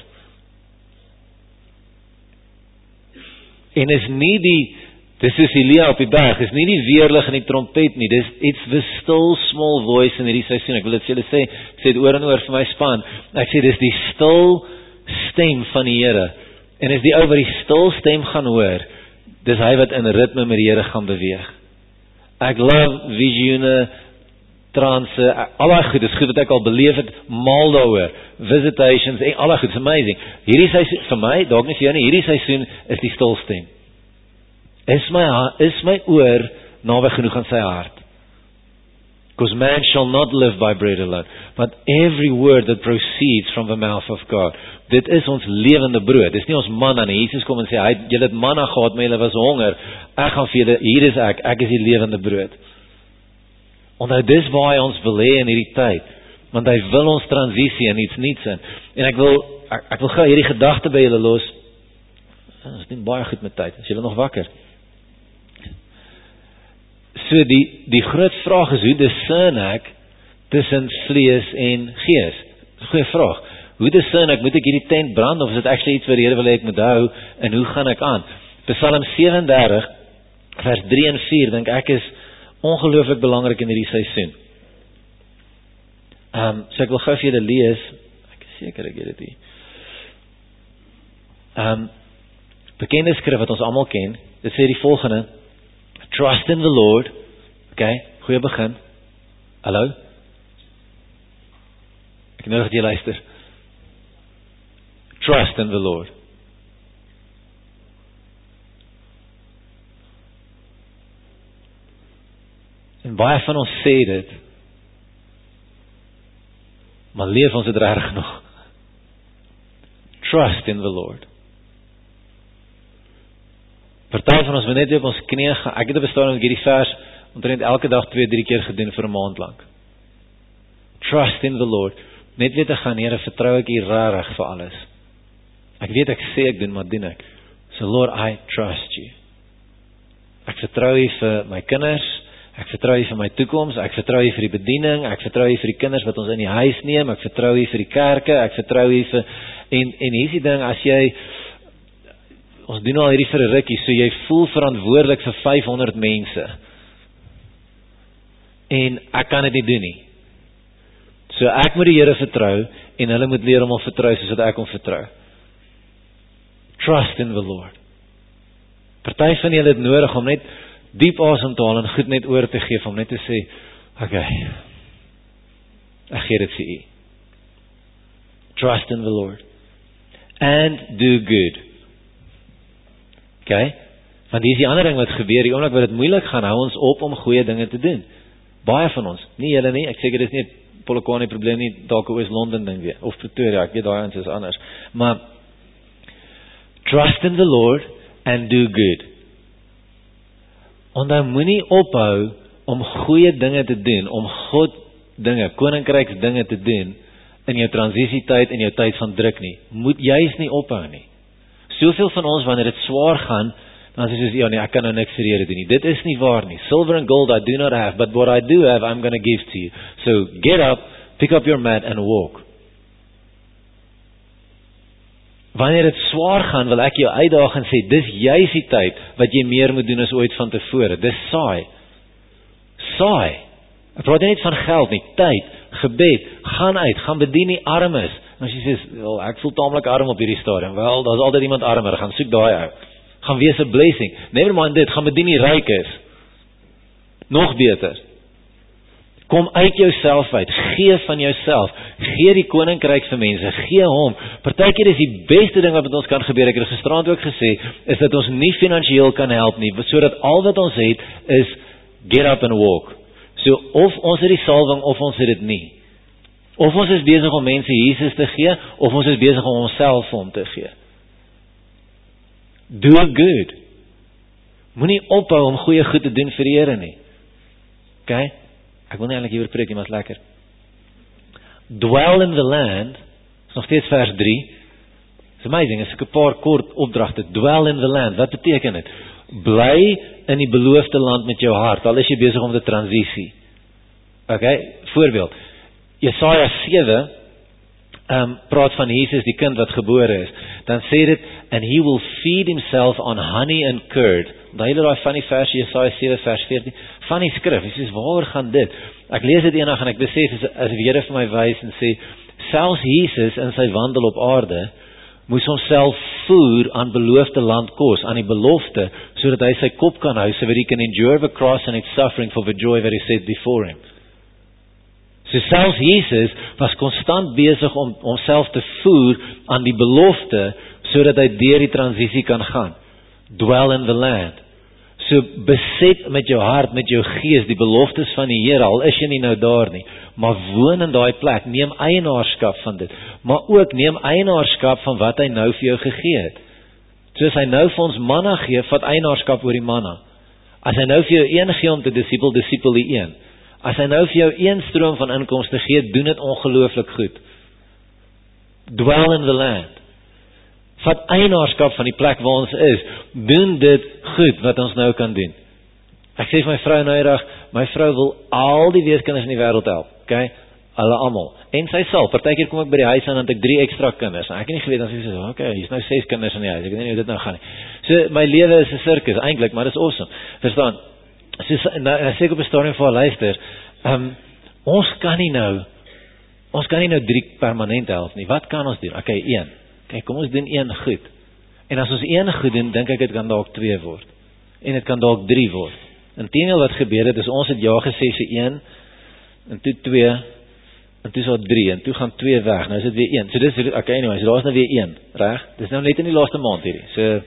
En is nie dis is Elia op die berg, is nie die weerlig en die trompet nie, dis it's the still small voice in hierdie seisoen. Ek wil dit vir julle sê, ek sê dit oor en oor vir my span, ek sê dis die stil stem van die Here, en as die ou wat die stil stem gaan hoor, dis hy wat in ritme met die Here gaan beweeg. Ek love visioene, transe, al daai goed, dis goed wat ek al beleef het, mal daaroor, visitations, en al daai goed, it's amazing. Hierdie seisoen, vir my, dalk nie vir jou nie, hierdie seisoen is die stilstem. Is my oor naby genoeg aan sy hart? Because man shall not live by bread alone, but every word that proceeds from the mouth of God. Dit is ons lewende brood. Dis nie ons manna nie. Jesus kom en sê, julle het manna gehad, maar julle was honger. Ek gaan vir julle, hier is ek is die lewende brood. Onthou, dis waar hy ons wil hê in hierdie tyd, want hy wil ons transisie in iets nuuts in. En ek wil gou hierdie gedagte by julle los. Ons het nie baie goed met tyd. Is julle nog wakker? So die groot vraag is, hoe discern ek tussen vlees en gees? Goeie vraag. Hoe discern ek, moet ek hierdie tent brand, of is dit actually iets wat die Here wil hê ek moet hou, en hoe gaan ek aan? Psalm 37, vers 3 en 4, dink ek is ongelooflik belangrik in hierdie seisoen. So ek wil gou vir julle lees, ek is seker ek het dit hier. Bekende skrif wat ons almal ken, dit sê die volgende, trust in the Lord, okay, goeie begin, hallo, ek nodig dat jy luister, trust in the Lord. En baie van ons sê dit, maar leef ons dit reg nog. Trust in the Lord. Party van ons moet net op ons knieë gaan. Ek het op 'n stadium hierdie vers omtrent elke dag 2-3 keer gedoen vir 'n maand lank. Trust in the Lord. Net weet ek gaan, Here, vertrou ek U regtig vir alles. Ek weet ek sê ek doen, maar doen ek. So Lord, I trust you. Ek vertrou U vir my kinders, ek vertrou U vir my toekoms, ek vertrou U vir die bediening, ek vertrou U vir die kinders wat ons in die huis neem, ek vertrou U vir die kerke, ek vertrou U vir en hier is die ding, as jy ons doen al hierdie vir 'n rukkie, so jy voel verantwoordelik vir 500 mense. En ek kan dit nie doen nie. So ek moet die Here vertrou en hulle moet leer om hom vertrou soos wat ek hom vertrou. Trust in the Lord. Party van julle het nodig om net diep asem te haal en goed net oor te gee, om net te sê, okay, ek gee dit vir U. Trust in the Lord. And do good. Okay? Want hier is die ander ding wat gebeur, die oomblik wat dit moeilik gaan, hou ons op om goeie dinge te doen. Baie van ons, nie julle nie, ek seker dis nie Polokwane probleem nie, dalk 'n Oos-London ding weer, of Pretoria, ek weet daai ons is anders. Maar trust in the Lord and do good. Onthou, moenie ophou om goeie dinge te doen, om God dinge, koninkryksdinge te doen in jou transisietyd en jou tyd van druk nie. Moet juis nie ophou nie. Soveel van ons, wanneer dit swaar gaan, dan sê soos, ja nee, ek kan nou niks vir Here doen nie. Dit is nie waar nie. Silver and gold I do not have, but what I do have, I'm going to give to you. So get up, pick up your mat and walk. Wanneer dit swaar gaan, wil ek jou uitdaag en sê, dis juis die tyd wat jy meer moet doen as ooit van tevore. Dis saai. Saai. Ek praat nie net van geld nie, tyd, gebed, gaan uit, gaan bedien die armes. En as jy sê, well, ek voel taamlik arm op hierdie stadium. Wel, daar is altyd iemand armer, gaan soek daai uit. Gaan wees 'n blessing. Never mind dit, gaan bedien die rykes. Nog beter. Kom uit jouself uit, gee van jouself, gee die koninkryk vir mense, gee hom. Partykeer is die beste ding wat met ons kan gebeur, ek het gisterand ook gesê, is dat ons nie finansiëel kan help nie, sodat al wat ons het is get up and walk. So of ons het die salwing of ons het dit nie. Of ons is besig om mense Jesus te gee, of ons is besig om onsself vir hom te gee. Do good. Moenie ophou om goeie goed te doen vir die Here nie. Okay? Ek wil nie eintlik hieroor preek nie, maar is lekker. Dwell in the land, is nog steeds vers 3. It's amazing, is ek 'n paar kort opdragte. Dwell in the land, wat beteken dit? Bly in die beloofde land met jou hart, al is jy besig om te transisie. Okay, voorbeeld. Jesaja 7 praat van Jesus, die kind wat gebore is. Dan sê dit, and he will feed himself on honey and curd. Daai hele daai van die vers, Jesaja 7 vers 14, van die skrif. Jy sê, waaroor gaan dit? Ek lees dit eendag en ek besef, as die Here vir my wys en sê, selfs Jesus in sy wandel op aarde, moes homself voer aan beloofde landkos, aan die belofte, sodat hy sy kop kan hou, so that he can endure the cross and its suffering for the joy that is set before him. So selfs Jesus was konstant besig om homself te voer aan die belofte, sodat hy deur die transisie kan gaan. Dwell in the land. So beset met jou hart, met jou gees, die beloftes van die Here, al is jy nie nou daar nie, maar woon in daai plek, neem eienaarskap van dit, maar ook neem eienaarskap van wat hy nou vir jou gegee het. Soos hy nou vir ons manna gee, vat eienaarskap oor die manna. As hy nou vir jou een gee om te disipel die een. As hy nou vir jou een stroom van inkomste gee, doen dit ongelooflik goed. Dwell in the land. Vat eienaarskap van die plek waar ons is. Doen dit goed wat ons nou kan doen. Ek sê vir my vrou nou eendag, my vrou wil al die weeskinders in die wêreld help. Okay? Hulle almal. En sy sal, partykeer kom ek by die huis aan en het ek 3 ekstra kinders. En ek het nie geweet, dan sê sy, okay, hier's nou 6 kinders in die huis. Ek weet nie hoe dit nou gaan nie. So my lewe is 'n sirkus eintlik, maar dit is awesome. Verstaan? So nou sê ek op 'n stadium vir haar, luister, ons kan nie nou 3 permanent help nie. Wat kan ons doen? Okay, 1. Kyk, kom ons doen 1 goed. En as ons 1 goed doen, dink ek dit kan dalk 2 word. En dit kan dalk 3 word. Inteendeel wat gebeur het, is ons het ja gesê vir 1, en toe 2, en toe is daar 3, en toe gaan 2 weg. Nou is dit weer 1. So dis, okay, anyway, so daar is nou weer 1, reg? Dis nou net in die laaste maand hierdie. So,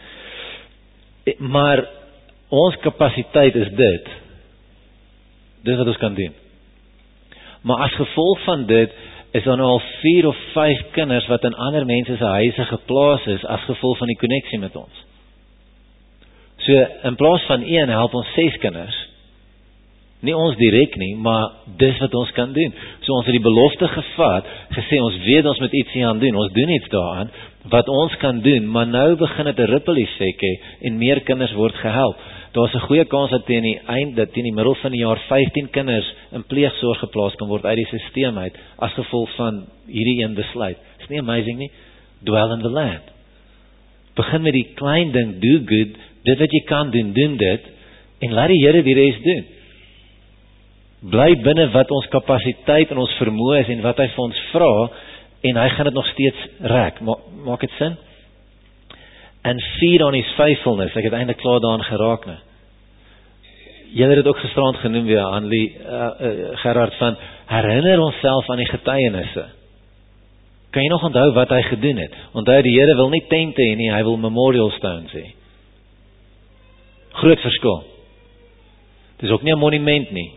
maar ons kapasiteit is dit. Dis wat ons kan doen. Maar as gevolg van dit, is daar nou al 4 of 5 kinders wat in ander mense se huise geplaas is, as gevolg van die koneksie met ons. So, in plaas van 1, help ons 6 kinders. Nie ons direk nie, maar dis wat ons kan doen. So ons het die belofte gevat, gesê ons weet ons moet iets hieraan doen, ons doen iets daaraan, wat ons kan doen, maar nou begin het 'n ripple effek hê, en meer kinders word gehelp. Daar is 'n goeie kans dat teen die middel van die jaar 15 kinders in pleegsorg geplaas kan word uit die stelsel uit, as gevolg van hierdie een besluit. Is nie amazing nie? Dwell in the land. Begin met die klein ding, do good, dit wat jy kan doen, doen dit, en laat die Here die res doen. Bly binne wat ons kapasiteit en ons vermoë is, en wat hy vir ons vra, en hy gaan dit nog steeds rek. Maak dit sin? And feed on his faithfulness. Ek het eintlik klaar daaraan geraak nou. Jy het dit ook gisterand genoem weer, Annelie, Gerard, van herinner onsself aan die getuienisse. Kan jy nog onthou wat hy gedoen het? Onthou, die Here wil nie tente hê nie, hy wil memorial stones hê. Groot verskil. Dit is ook nie 'n monument nie.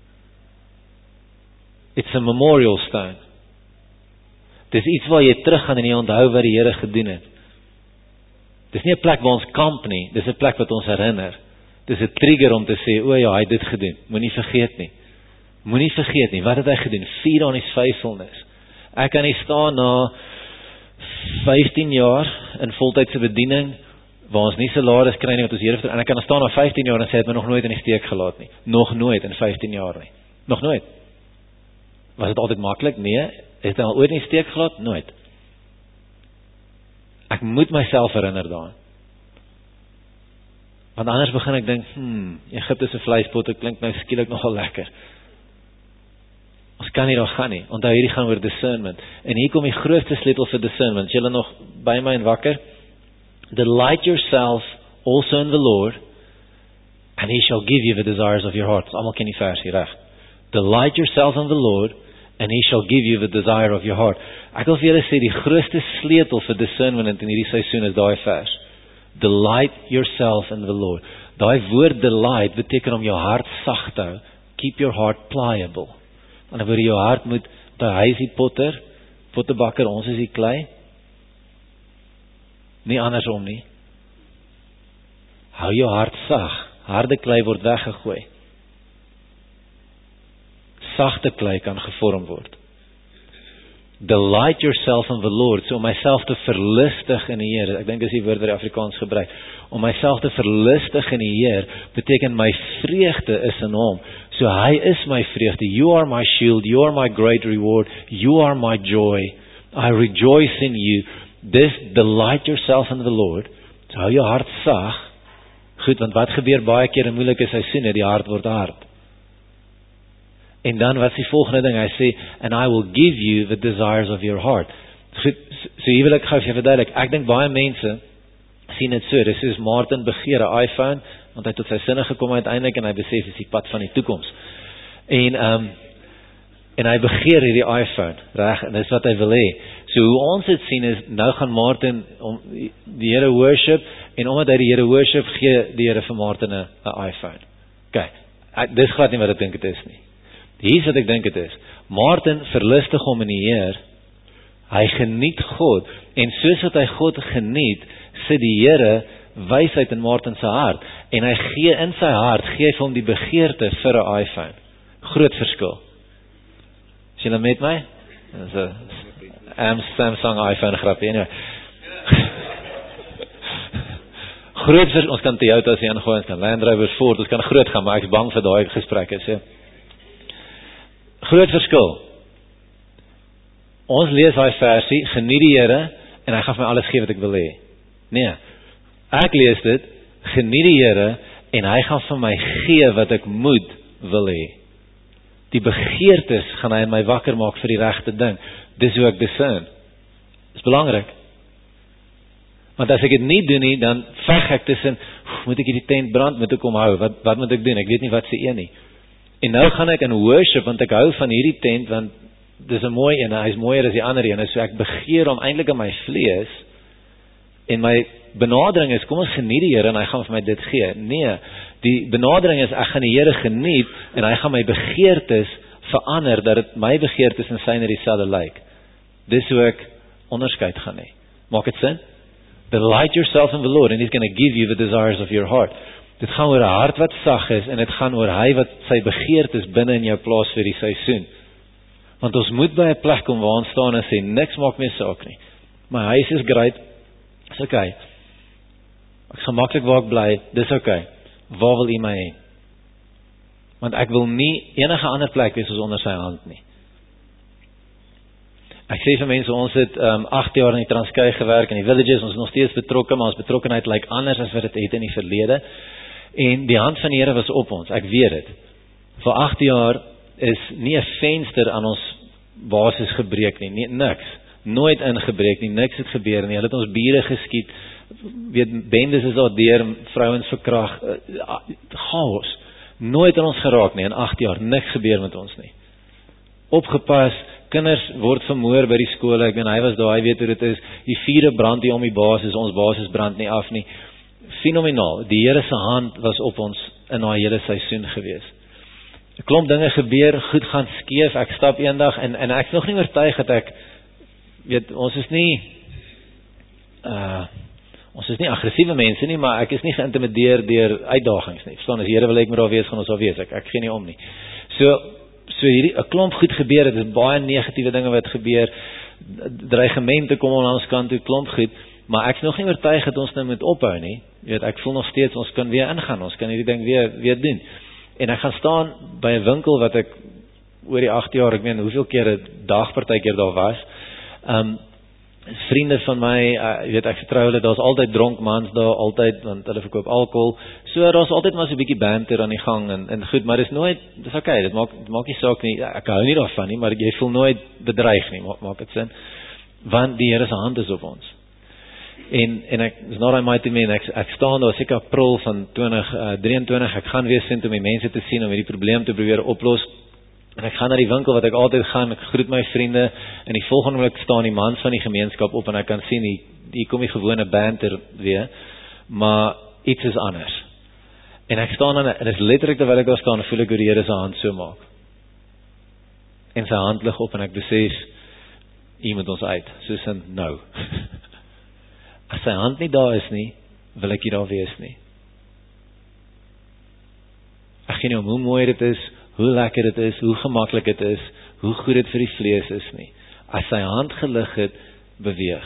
It's a memorial stone. Dis iets waar jy teruggaan en jy onthou wat die Here gedoen het. Dis nie 'n plek waar ons kamp nie, dis 'n plek wat ons herinner. Dis 'n trigger om te sê, o ja, hy het dit gedoen. Moenie vergeet nie. Moenie vergeet nie, wat het hy gedoen? Feed on his faithfulness. Ek kan nie staan na 15 jaar in voltydse bediening, waar ons nie salaris kry nie, wat ons Here vertrou, en ek kan staan na 15 jaar en sê, hy het my nog nooit in die steek gelaat nie. Nog nooit in 15 jaar nie. Nog nooit. Was dit altyd maklik? Nee. Het hy al ooit in die steek gelaat? Nooit. Ek moet myself herinner daaraan. Want anders begin ek dink, Egipte se vleispotte klink nou skielik nogal lekker. Ons kan nie daar gaan nie. Onthou, hierdie gaan oor discernment. En hier kom die grootste sleutel vir discernment. Is julle nog by my en wakker? Delight yourself also in the Lord, and He shall give you the desires of your heart. Almal ken die vers hier reg. Delight yourself in the Lord, and He shall give you the desire of your heart. Ek wil vir julle sê, die grootste sleutel vir discernment in hierdie seisoen is daai vers. Delight yourself in the Lord. Daai woord delight beteken om jou hart sag te hou. Keep your heart pliable. En dan word jou hart moet, hy is die potter, pottebakker, ons is die klei. Nie andersom nie. Hou jou hart sag. Harde klei word weggegooi. Sagte klei kan gevorm word. Delight yourself in the Lord. So om myself te verlustig in die Here. Ek dink dis die woord wat die Afrikaans gebruik. Om myself te verlustig in die Here beteken my vreugde is in Hom. So hy is my vreugde. You are my shield. You are my great reward. You are my joy. I rejoice in you. This delight yourself in the Lord. So hou jou hart sag. Goed, want wat gebeur baie keer in moeilike seisoene? Die hart word hard. En dan wat is die volgende ding? Hy sê, and I will give you the desires of your heart. Goed, so hier wil ek gou vir jou verduidelik. Ek dink baie mense sien dit so. Dis soos Martin begeer 'n iPhone, want hy het tot sy sinne gekom uiteindelik en hy besef dis die pad van die toekoms. En hy begeer hierdie iPhone, reg? En dis wat hy wil hê. So hoe ons dit sien is, nou gaan Martin om die Here worship, en omdat hy die Here worship, gee die Here vir Martin 'n iPhone. Okay, dis glad nie wat ek dink dit is nie. Hier is wat ek dink dit is. Martin verlustig hom in die Heer, hy geniet God, en soos wat hy God geniet, sit die Here wysheid in Martin se hart, en hy gee in sy hart, gee vir hom die begeerte vir 'n iPhone. Groot verskil. Is julle met my? Dis 'n Samsung iPhone grapie, anyway. Groot verskil, ons kan Toyota's hier ingooi, ons kan Land Rovers Ford, ons kan groot gaan, maar ek is bang vir daai gesprekke, so. Groot verskil. Ons lees daai versie, geniet die Here, en hy gaan vir my alles gee wat ek wil hê. Nee, ek lees dit, geniet die Here, en hy gaan vir my gee wat ek wil hê. Die begeertes gaan hy in my wakker maak vir die regte ding. Dis hoe ek discern. Dis belangrik. Want as ek dit nie doen nie, dan veg ek tussen, moet ek hierdie tent brand, moet ek hom hou, wat moet ek doen? Ek weet nie wat se een nie. En nou gaan ek in worship, want ek hou van hierdie tent, want dis 'n mooi een, hy is mooier as die ander een, so ek begeer hom eintlik in my vlees, en my benadering is, kom ons geniet die Here, en hy gaan vir my dit gee. Nee, die benadering is, ek gaan die Here geniet, en hy gaan my begeertes verander, dat het my begeertes en syne dieselfde lyk. Dis hoe ek onderskeid gaan hê. Maak dit sin? Delight yourself in the Lord, and He's going to give you the desires of your heart. Dit gaan oor 'n hart wat sag is, en dit gaan oor hy wat sy begeertes binne in jou plaas vir die seisoen. Want ons moet by 'n plek kom waar ons staan en sê, niks maak meer saak nie. My huis is great, is okay. Ek is gemaklik waar ek bly, dis okay. Waar wil U my hê? Want ek wil nie enige ander plek wees as onder sy hand nie. Ek sê vir mense, ons het 8 jaar in die Transkei gewerk, in die villages, ons is nog steeds betrokke, maar ons betrokkenheid lyk anders as wat dit het in die verlede. En die hand van die Here was op ons, ek weet dit. Vir 8 jaar is nie 'n venster aan ons basis gebreek nie, niks. Nooit ingebreek nie, niks het gebeur nie. Hulle het ons bure geskiet, weet, bendes is daar deur, vrouens verkrag, chaos. Nooit aan ons geraak nie, in 8 jaar, niks gebeur met ons nie. Opgepas, kinders word vermoor by die skole, ek weet, hy was daar, hy weet hoe dit is, die vure brand hier om die basis, ons basis brand nie af nie. Fenomenaal, die Here se hand was op ons in daai hele seisoen gewees. 'n Klomp dinge gebeur, goed gaan skeef, ek stap eendag, en ek is nog nie oortuig dat ek, weet, ons is nie aggressiewe mense nie, maar ek is nie geïntimideer deur uitdagings nie. Verstaan, as die Here wil ek moet daar wees, gaan ons daar wees. Ek gee nie om nie. So, So hierdie 'n klomp goed gebeur, dit is baie negatiewe dinge wat gebeur. Dreigemente kom aan ons kant toe, klomp goed, maar ek's nog nie oortuig dat ons nou moet ophou nie. Jy weet, ek voel nog steeds ons kan weer ingaan, ons kan hierdie ding weer doen. En ek gaan staan by 'n winkel wat ek oor die 8 jaar, ek weet hoeveel keer 'n dag partykeer daar was. Vriende van my, jy weet ek vertrou hulle, daar's altyd dronk mans daar, altyd, want hulle verkoop alkohol. So daar's altyd maar so 'n bietjie banter aan die gang en goed, maar dis okay, dit maak nie saak nie. Ek hou nie daarvan nie, maar jy voel nooit bedreig nie, maak dit sin? Want die Here se hand is op ons. En ek is not on my team, ek staan daar seker April van 2023, ek gaan weer sien om die mense te sien om hierdie probleem te probeer oplos. En ek gaan na die winkel wat ek altyd gaan, ek groet my vriende, en die volgende oomblik staan die mans van die gemeenskap op en ek kan sien, hier kom die gewone banter weer, maar iets is anders. En ek staan en dit is letterlik terwyl ek daar staan, voel ek hoe die Here se hand so maak. En sy hand lig op en ek besef, hier moet ons uit, soos in nou. As sy hand nie daar is nie, wil ek nie daar wees nie. Ek gee nie om hoe mooi dit is, hoe lekker dit is, hoe gemaklik dit is, hoe goed dit vir die vlees is nie. As sy hand gelig het, beweeg.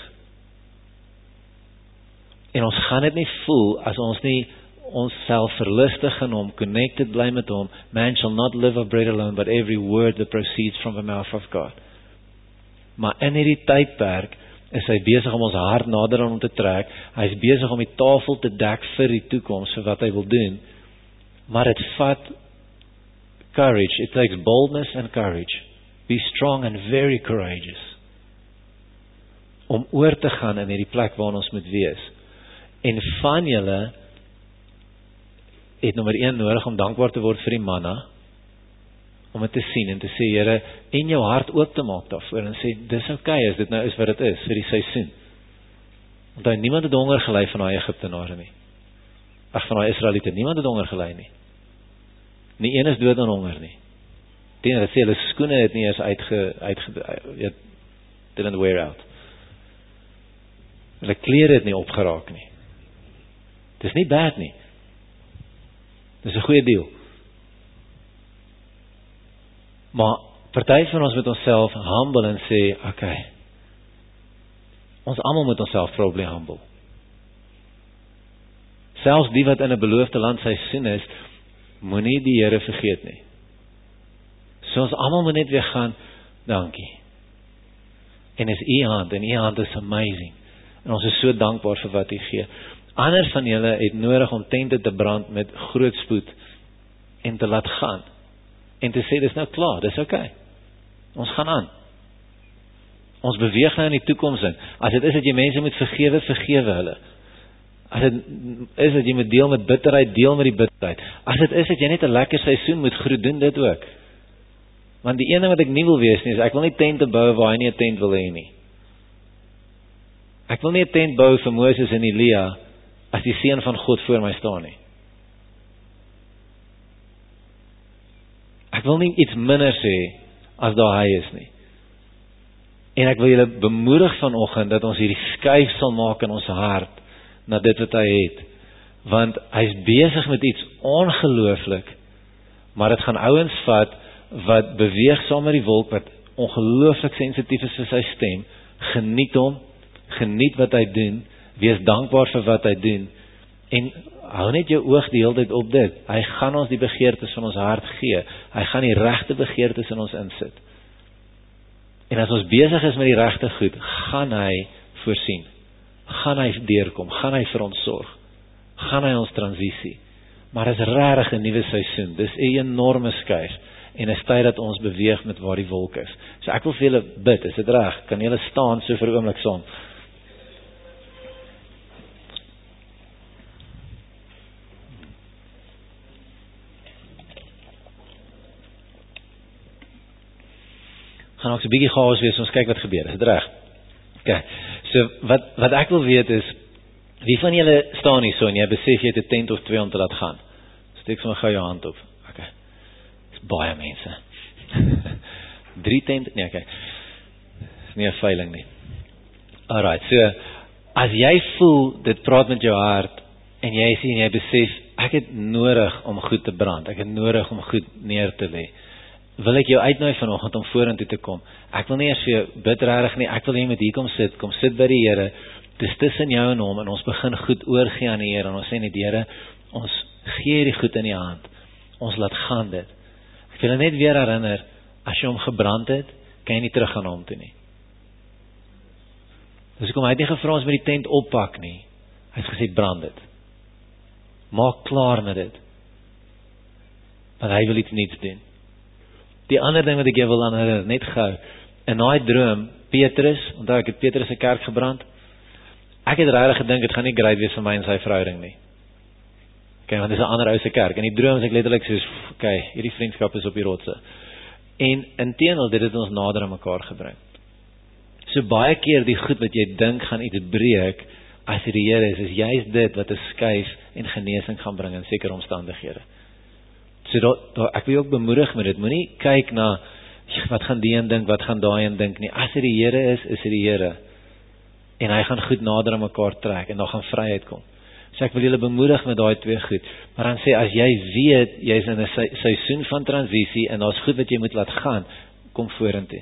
En ons gaan dit nie voel, as ons nie ons self verlustig in hom, connected bly met hom. Man shall not live of bread alone, but every word that proceeds from the mouth of God. Maar in hierdie tydperk, is hy besig om ons hart nader aan hom te trek, hy is besig om die tafel te dek vir die toekoms, vir wat hy wil doen, maar het vat courage, it takes boldness and courage. Be strong and very courageous. Om oor te gaan in hierdie plek waar ons moet wees. En van julle het nommer 1 nodig om dankbaar te word vir die manna, om het te sien en te sê, Here, en jou hart oop te maak daarvoor en sê, dis okay as dit nou is wat dit is, vir die seisoen. Want niemand het honger gelei van die Egiptenare nie. Van die Israeliete, niemand het honger gelei nie. Nie een is dood aan honger nie. Teenoor dat sê, hulle skoene het nie eers didn't wear out. Hulle klere het nie opgeraak nie. Dis nie bad nie. Dis 'n goeie deal. Maar party van ons moet onsself humble en sê, okay, ons almal moet onsself probably humble. Selfs die wat in 'n beloofde land seisoen is, moenie die Here vergeet nie. So ons almal moet net weer gaan, dankie. En is u hand, en u hand is amazing. En ons is so dankbaar vir wat u gee. Ander van julle het nodig om tente te brand met groot spoed en te laat gaan. En te sê, dis nou klaar, dis okay. Ons gaan aan. Ons beweeg nou in die toekoms in. As dit is dat jy mense moet vergewe, vergewe hulle. As dit is dat jy moet deel met bitterheid, deel met die bitterheid. As dit is dat jy net 'n lekker seisoen moet groet, doen dit ook. Want die ene wat ek nie wil wees nie, is ek wil nie tente bou waar hy nie 'n tent wil hê nie. Ek wil nie 'n tent bou vir Moses en Elia as die seun van God voor my staan nie. Ek wil nie iets minder sê as daar hy is nie. En ek wil julle bemoedig vanoggend dat ons hierdie skuif sal maak in ons hart na dit wat hy het. Want hy is besig met iets ongelooflik, maar dit gaan ouens vat wat beweeg saam met die wolk, wat ongelooflik sensitief is vir sy stem. Geniet hom, geniet wat hy doen, wees dankbaar vir wat hy doen, en hou net jou oog die hele tyd op dit. Hy gaan ons die begeertes van ons hart gee. Hy gaan die regte begeertes in ons insit. En as ons besig is met die regte goed, gaan hy voorsien. Gaan hy deurkom, gaan hy vir ons sorg. Gaan hy ons transisie. Maar dit is regtig 'n nuwe seisoen. Dis 'n enorme skuif. En is tyd dat ons beweeg met waar die wolk is. So ek wil vir julle bid, is dit reg? Kan julle staan so vir 'n oomblik saam? Gaan ook so 'n bietjie chaos wees, ons kyk wat gebeur, is dit reg? Okay. So wat ek wil weet is, wie van julle staan hier so en jy besef jy het 'n tent of 2 om te laat gaan? Steek sommer gou jou hand op. Okay. Dis baie mense. 3 tente, nee, okay. Dis nie 'n veiling nie. Alright, so as jy voel dit praat met jou hart en jy sien jy besef ek het nodig om goed te brand. Ek het nodig om goed neer te lê. wil ek jou uitnooi vanoggend om vorentoe te kom. Ek wil nie eers vir jou bid regtig nie, ek wil hê jy moet hier kom sit by die Here. Dis tussen jou en hom en ons begin goed oorgee aan die Here en ons sê net Here, ons gee hierdie goed in die hand. Ons laat gaan dit. Ek wil net weer herinner, as jy hom gebrand het, kan jy nie terug gaan hom toe nie. Dus hy het nie gevra ons met die tent oppak nie. Hy het gesê brand dit. Maak klaar met dit. Want hy wil iets niets doen. Die ander ding wat ek jou wil aanherinner, net gou, in daai droom, Petrus, onthou ek het Petrus se kerk gebrand, ek het regtig gedink, het gaan nie great wees vir my en sy verhouding nie. Want dit is 'n ander ou se kerk, en die droom is ek letterlik soos, hierdie vriendskap is op die rotse. En inteendeel, dit het ons nader aan mekaar gebring. So baie keer die goed wat jy dink gaan iets breek, as dit die Here is juist dit wat 'n skuif en genesing gaan bring in sekere omstandighede. So ek wil jou ook bemoedig met dit. Moenie kyk na wat gaan die een dink, wat gaan daai een dink nie. As dit die Here is dit die Here. En hy gaan goed nader aan mekaar trek en daar gaan vryheid kom. So ek wil julle bemoedig met daai twee goed. Maar dan sê as jy weet jy's in 'n seisoen van transisie en daar's goed wat jy moet laat gaan, kom vorentoe.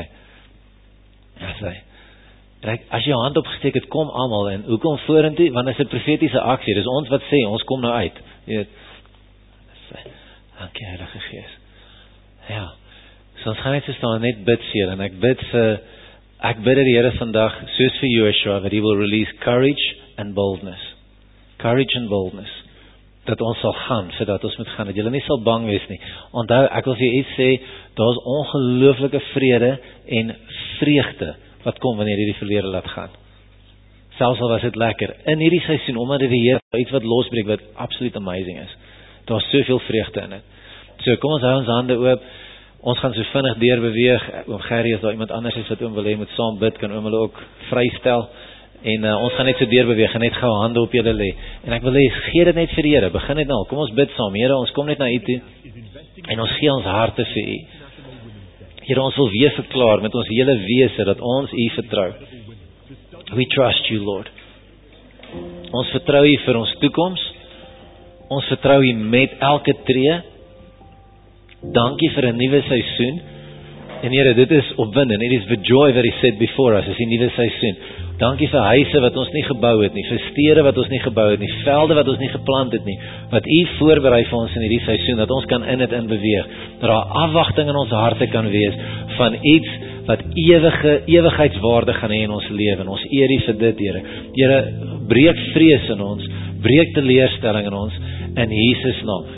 As jy hand opgesteek het, kom almal en hoekom vorentoe? Want dit is 'n profetiese aksie. Dis ons wat sê ons kom nou uit. Jy weet. Dankie Heilige Gees. Ja. So ons gaan net so staan en net bid vir julle en ek bid dat die Here vandag soos vir Joshua that he will release courage and boldness. Courage and boldness. Dat ons sal gaan, sodat ons moet gaan, dat julle nie sal bang wees nie. Onthou, ek wil vir julle iets sê, daar's ongelooflike vrede en vreugde wat kom wanneer jy die verlede laat gaan. Selfs al was dit lekker. In hierdie seisoen, omdat dit die Here iets wat losbreek wat absoluut amazing is. Daar's soveel vreugde in dit. So kom ons hou ons hande oop. Ons gaan so vinnig deur beweeg. Oom Gerrie, as daar iemand anders is wat oom wil hê moet saam bid, kan oom hulle ook vrystel. En ons gaan net so deur beweeg en net gou hande op julle lê. En ek wil hê gee dit net vir die Here. Begin net nou. Kom ons bid saam. Here, ons kom net na U toe. En ons gee ons harte vir U. Here, ons wil weer verklaar met ons hele wese dat ons U vertrou. We trust You, Lord. Ons vertrou U vir ons toekoms. Ons vertrou U met elke tree. Dankie vir 'n nuwe seisoen. En Here, dit is opwindend. It is the joy that He set before us, is die nuwe seisoen. Dankie vir huise wat ons nie gebou het nie, vir stede wat ons nie gebou het nie, velde wat ons nie geplant het nie, wat U voorberei vir ons in hierdie seisoen, dat ons kan in dit in beweeg. Dat daar afwagting in ons harte kan wees van iets wat ewigheidswaarde gaan hê in ons lewe. En ons eer U vir dit, Here. Here, breek vrees in ons, breek teleurstelling in ons, in Jesus naam.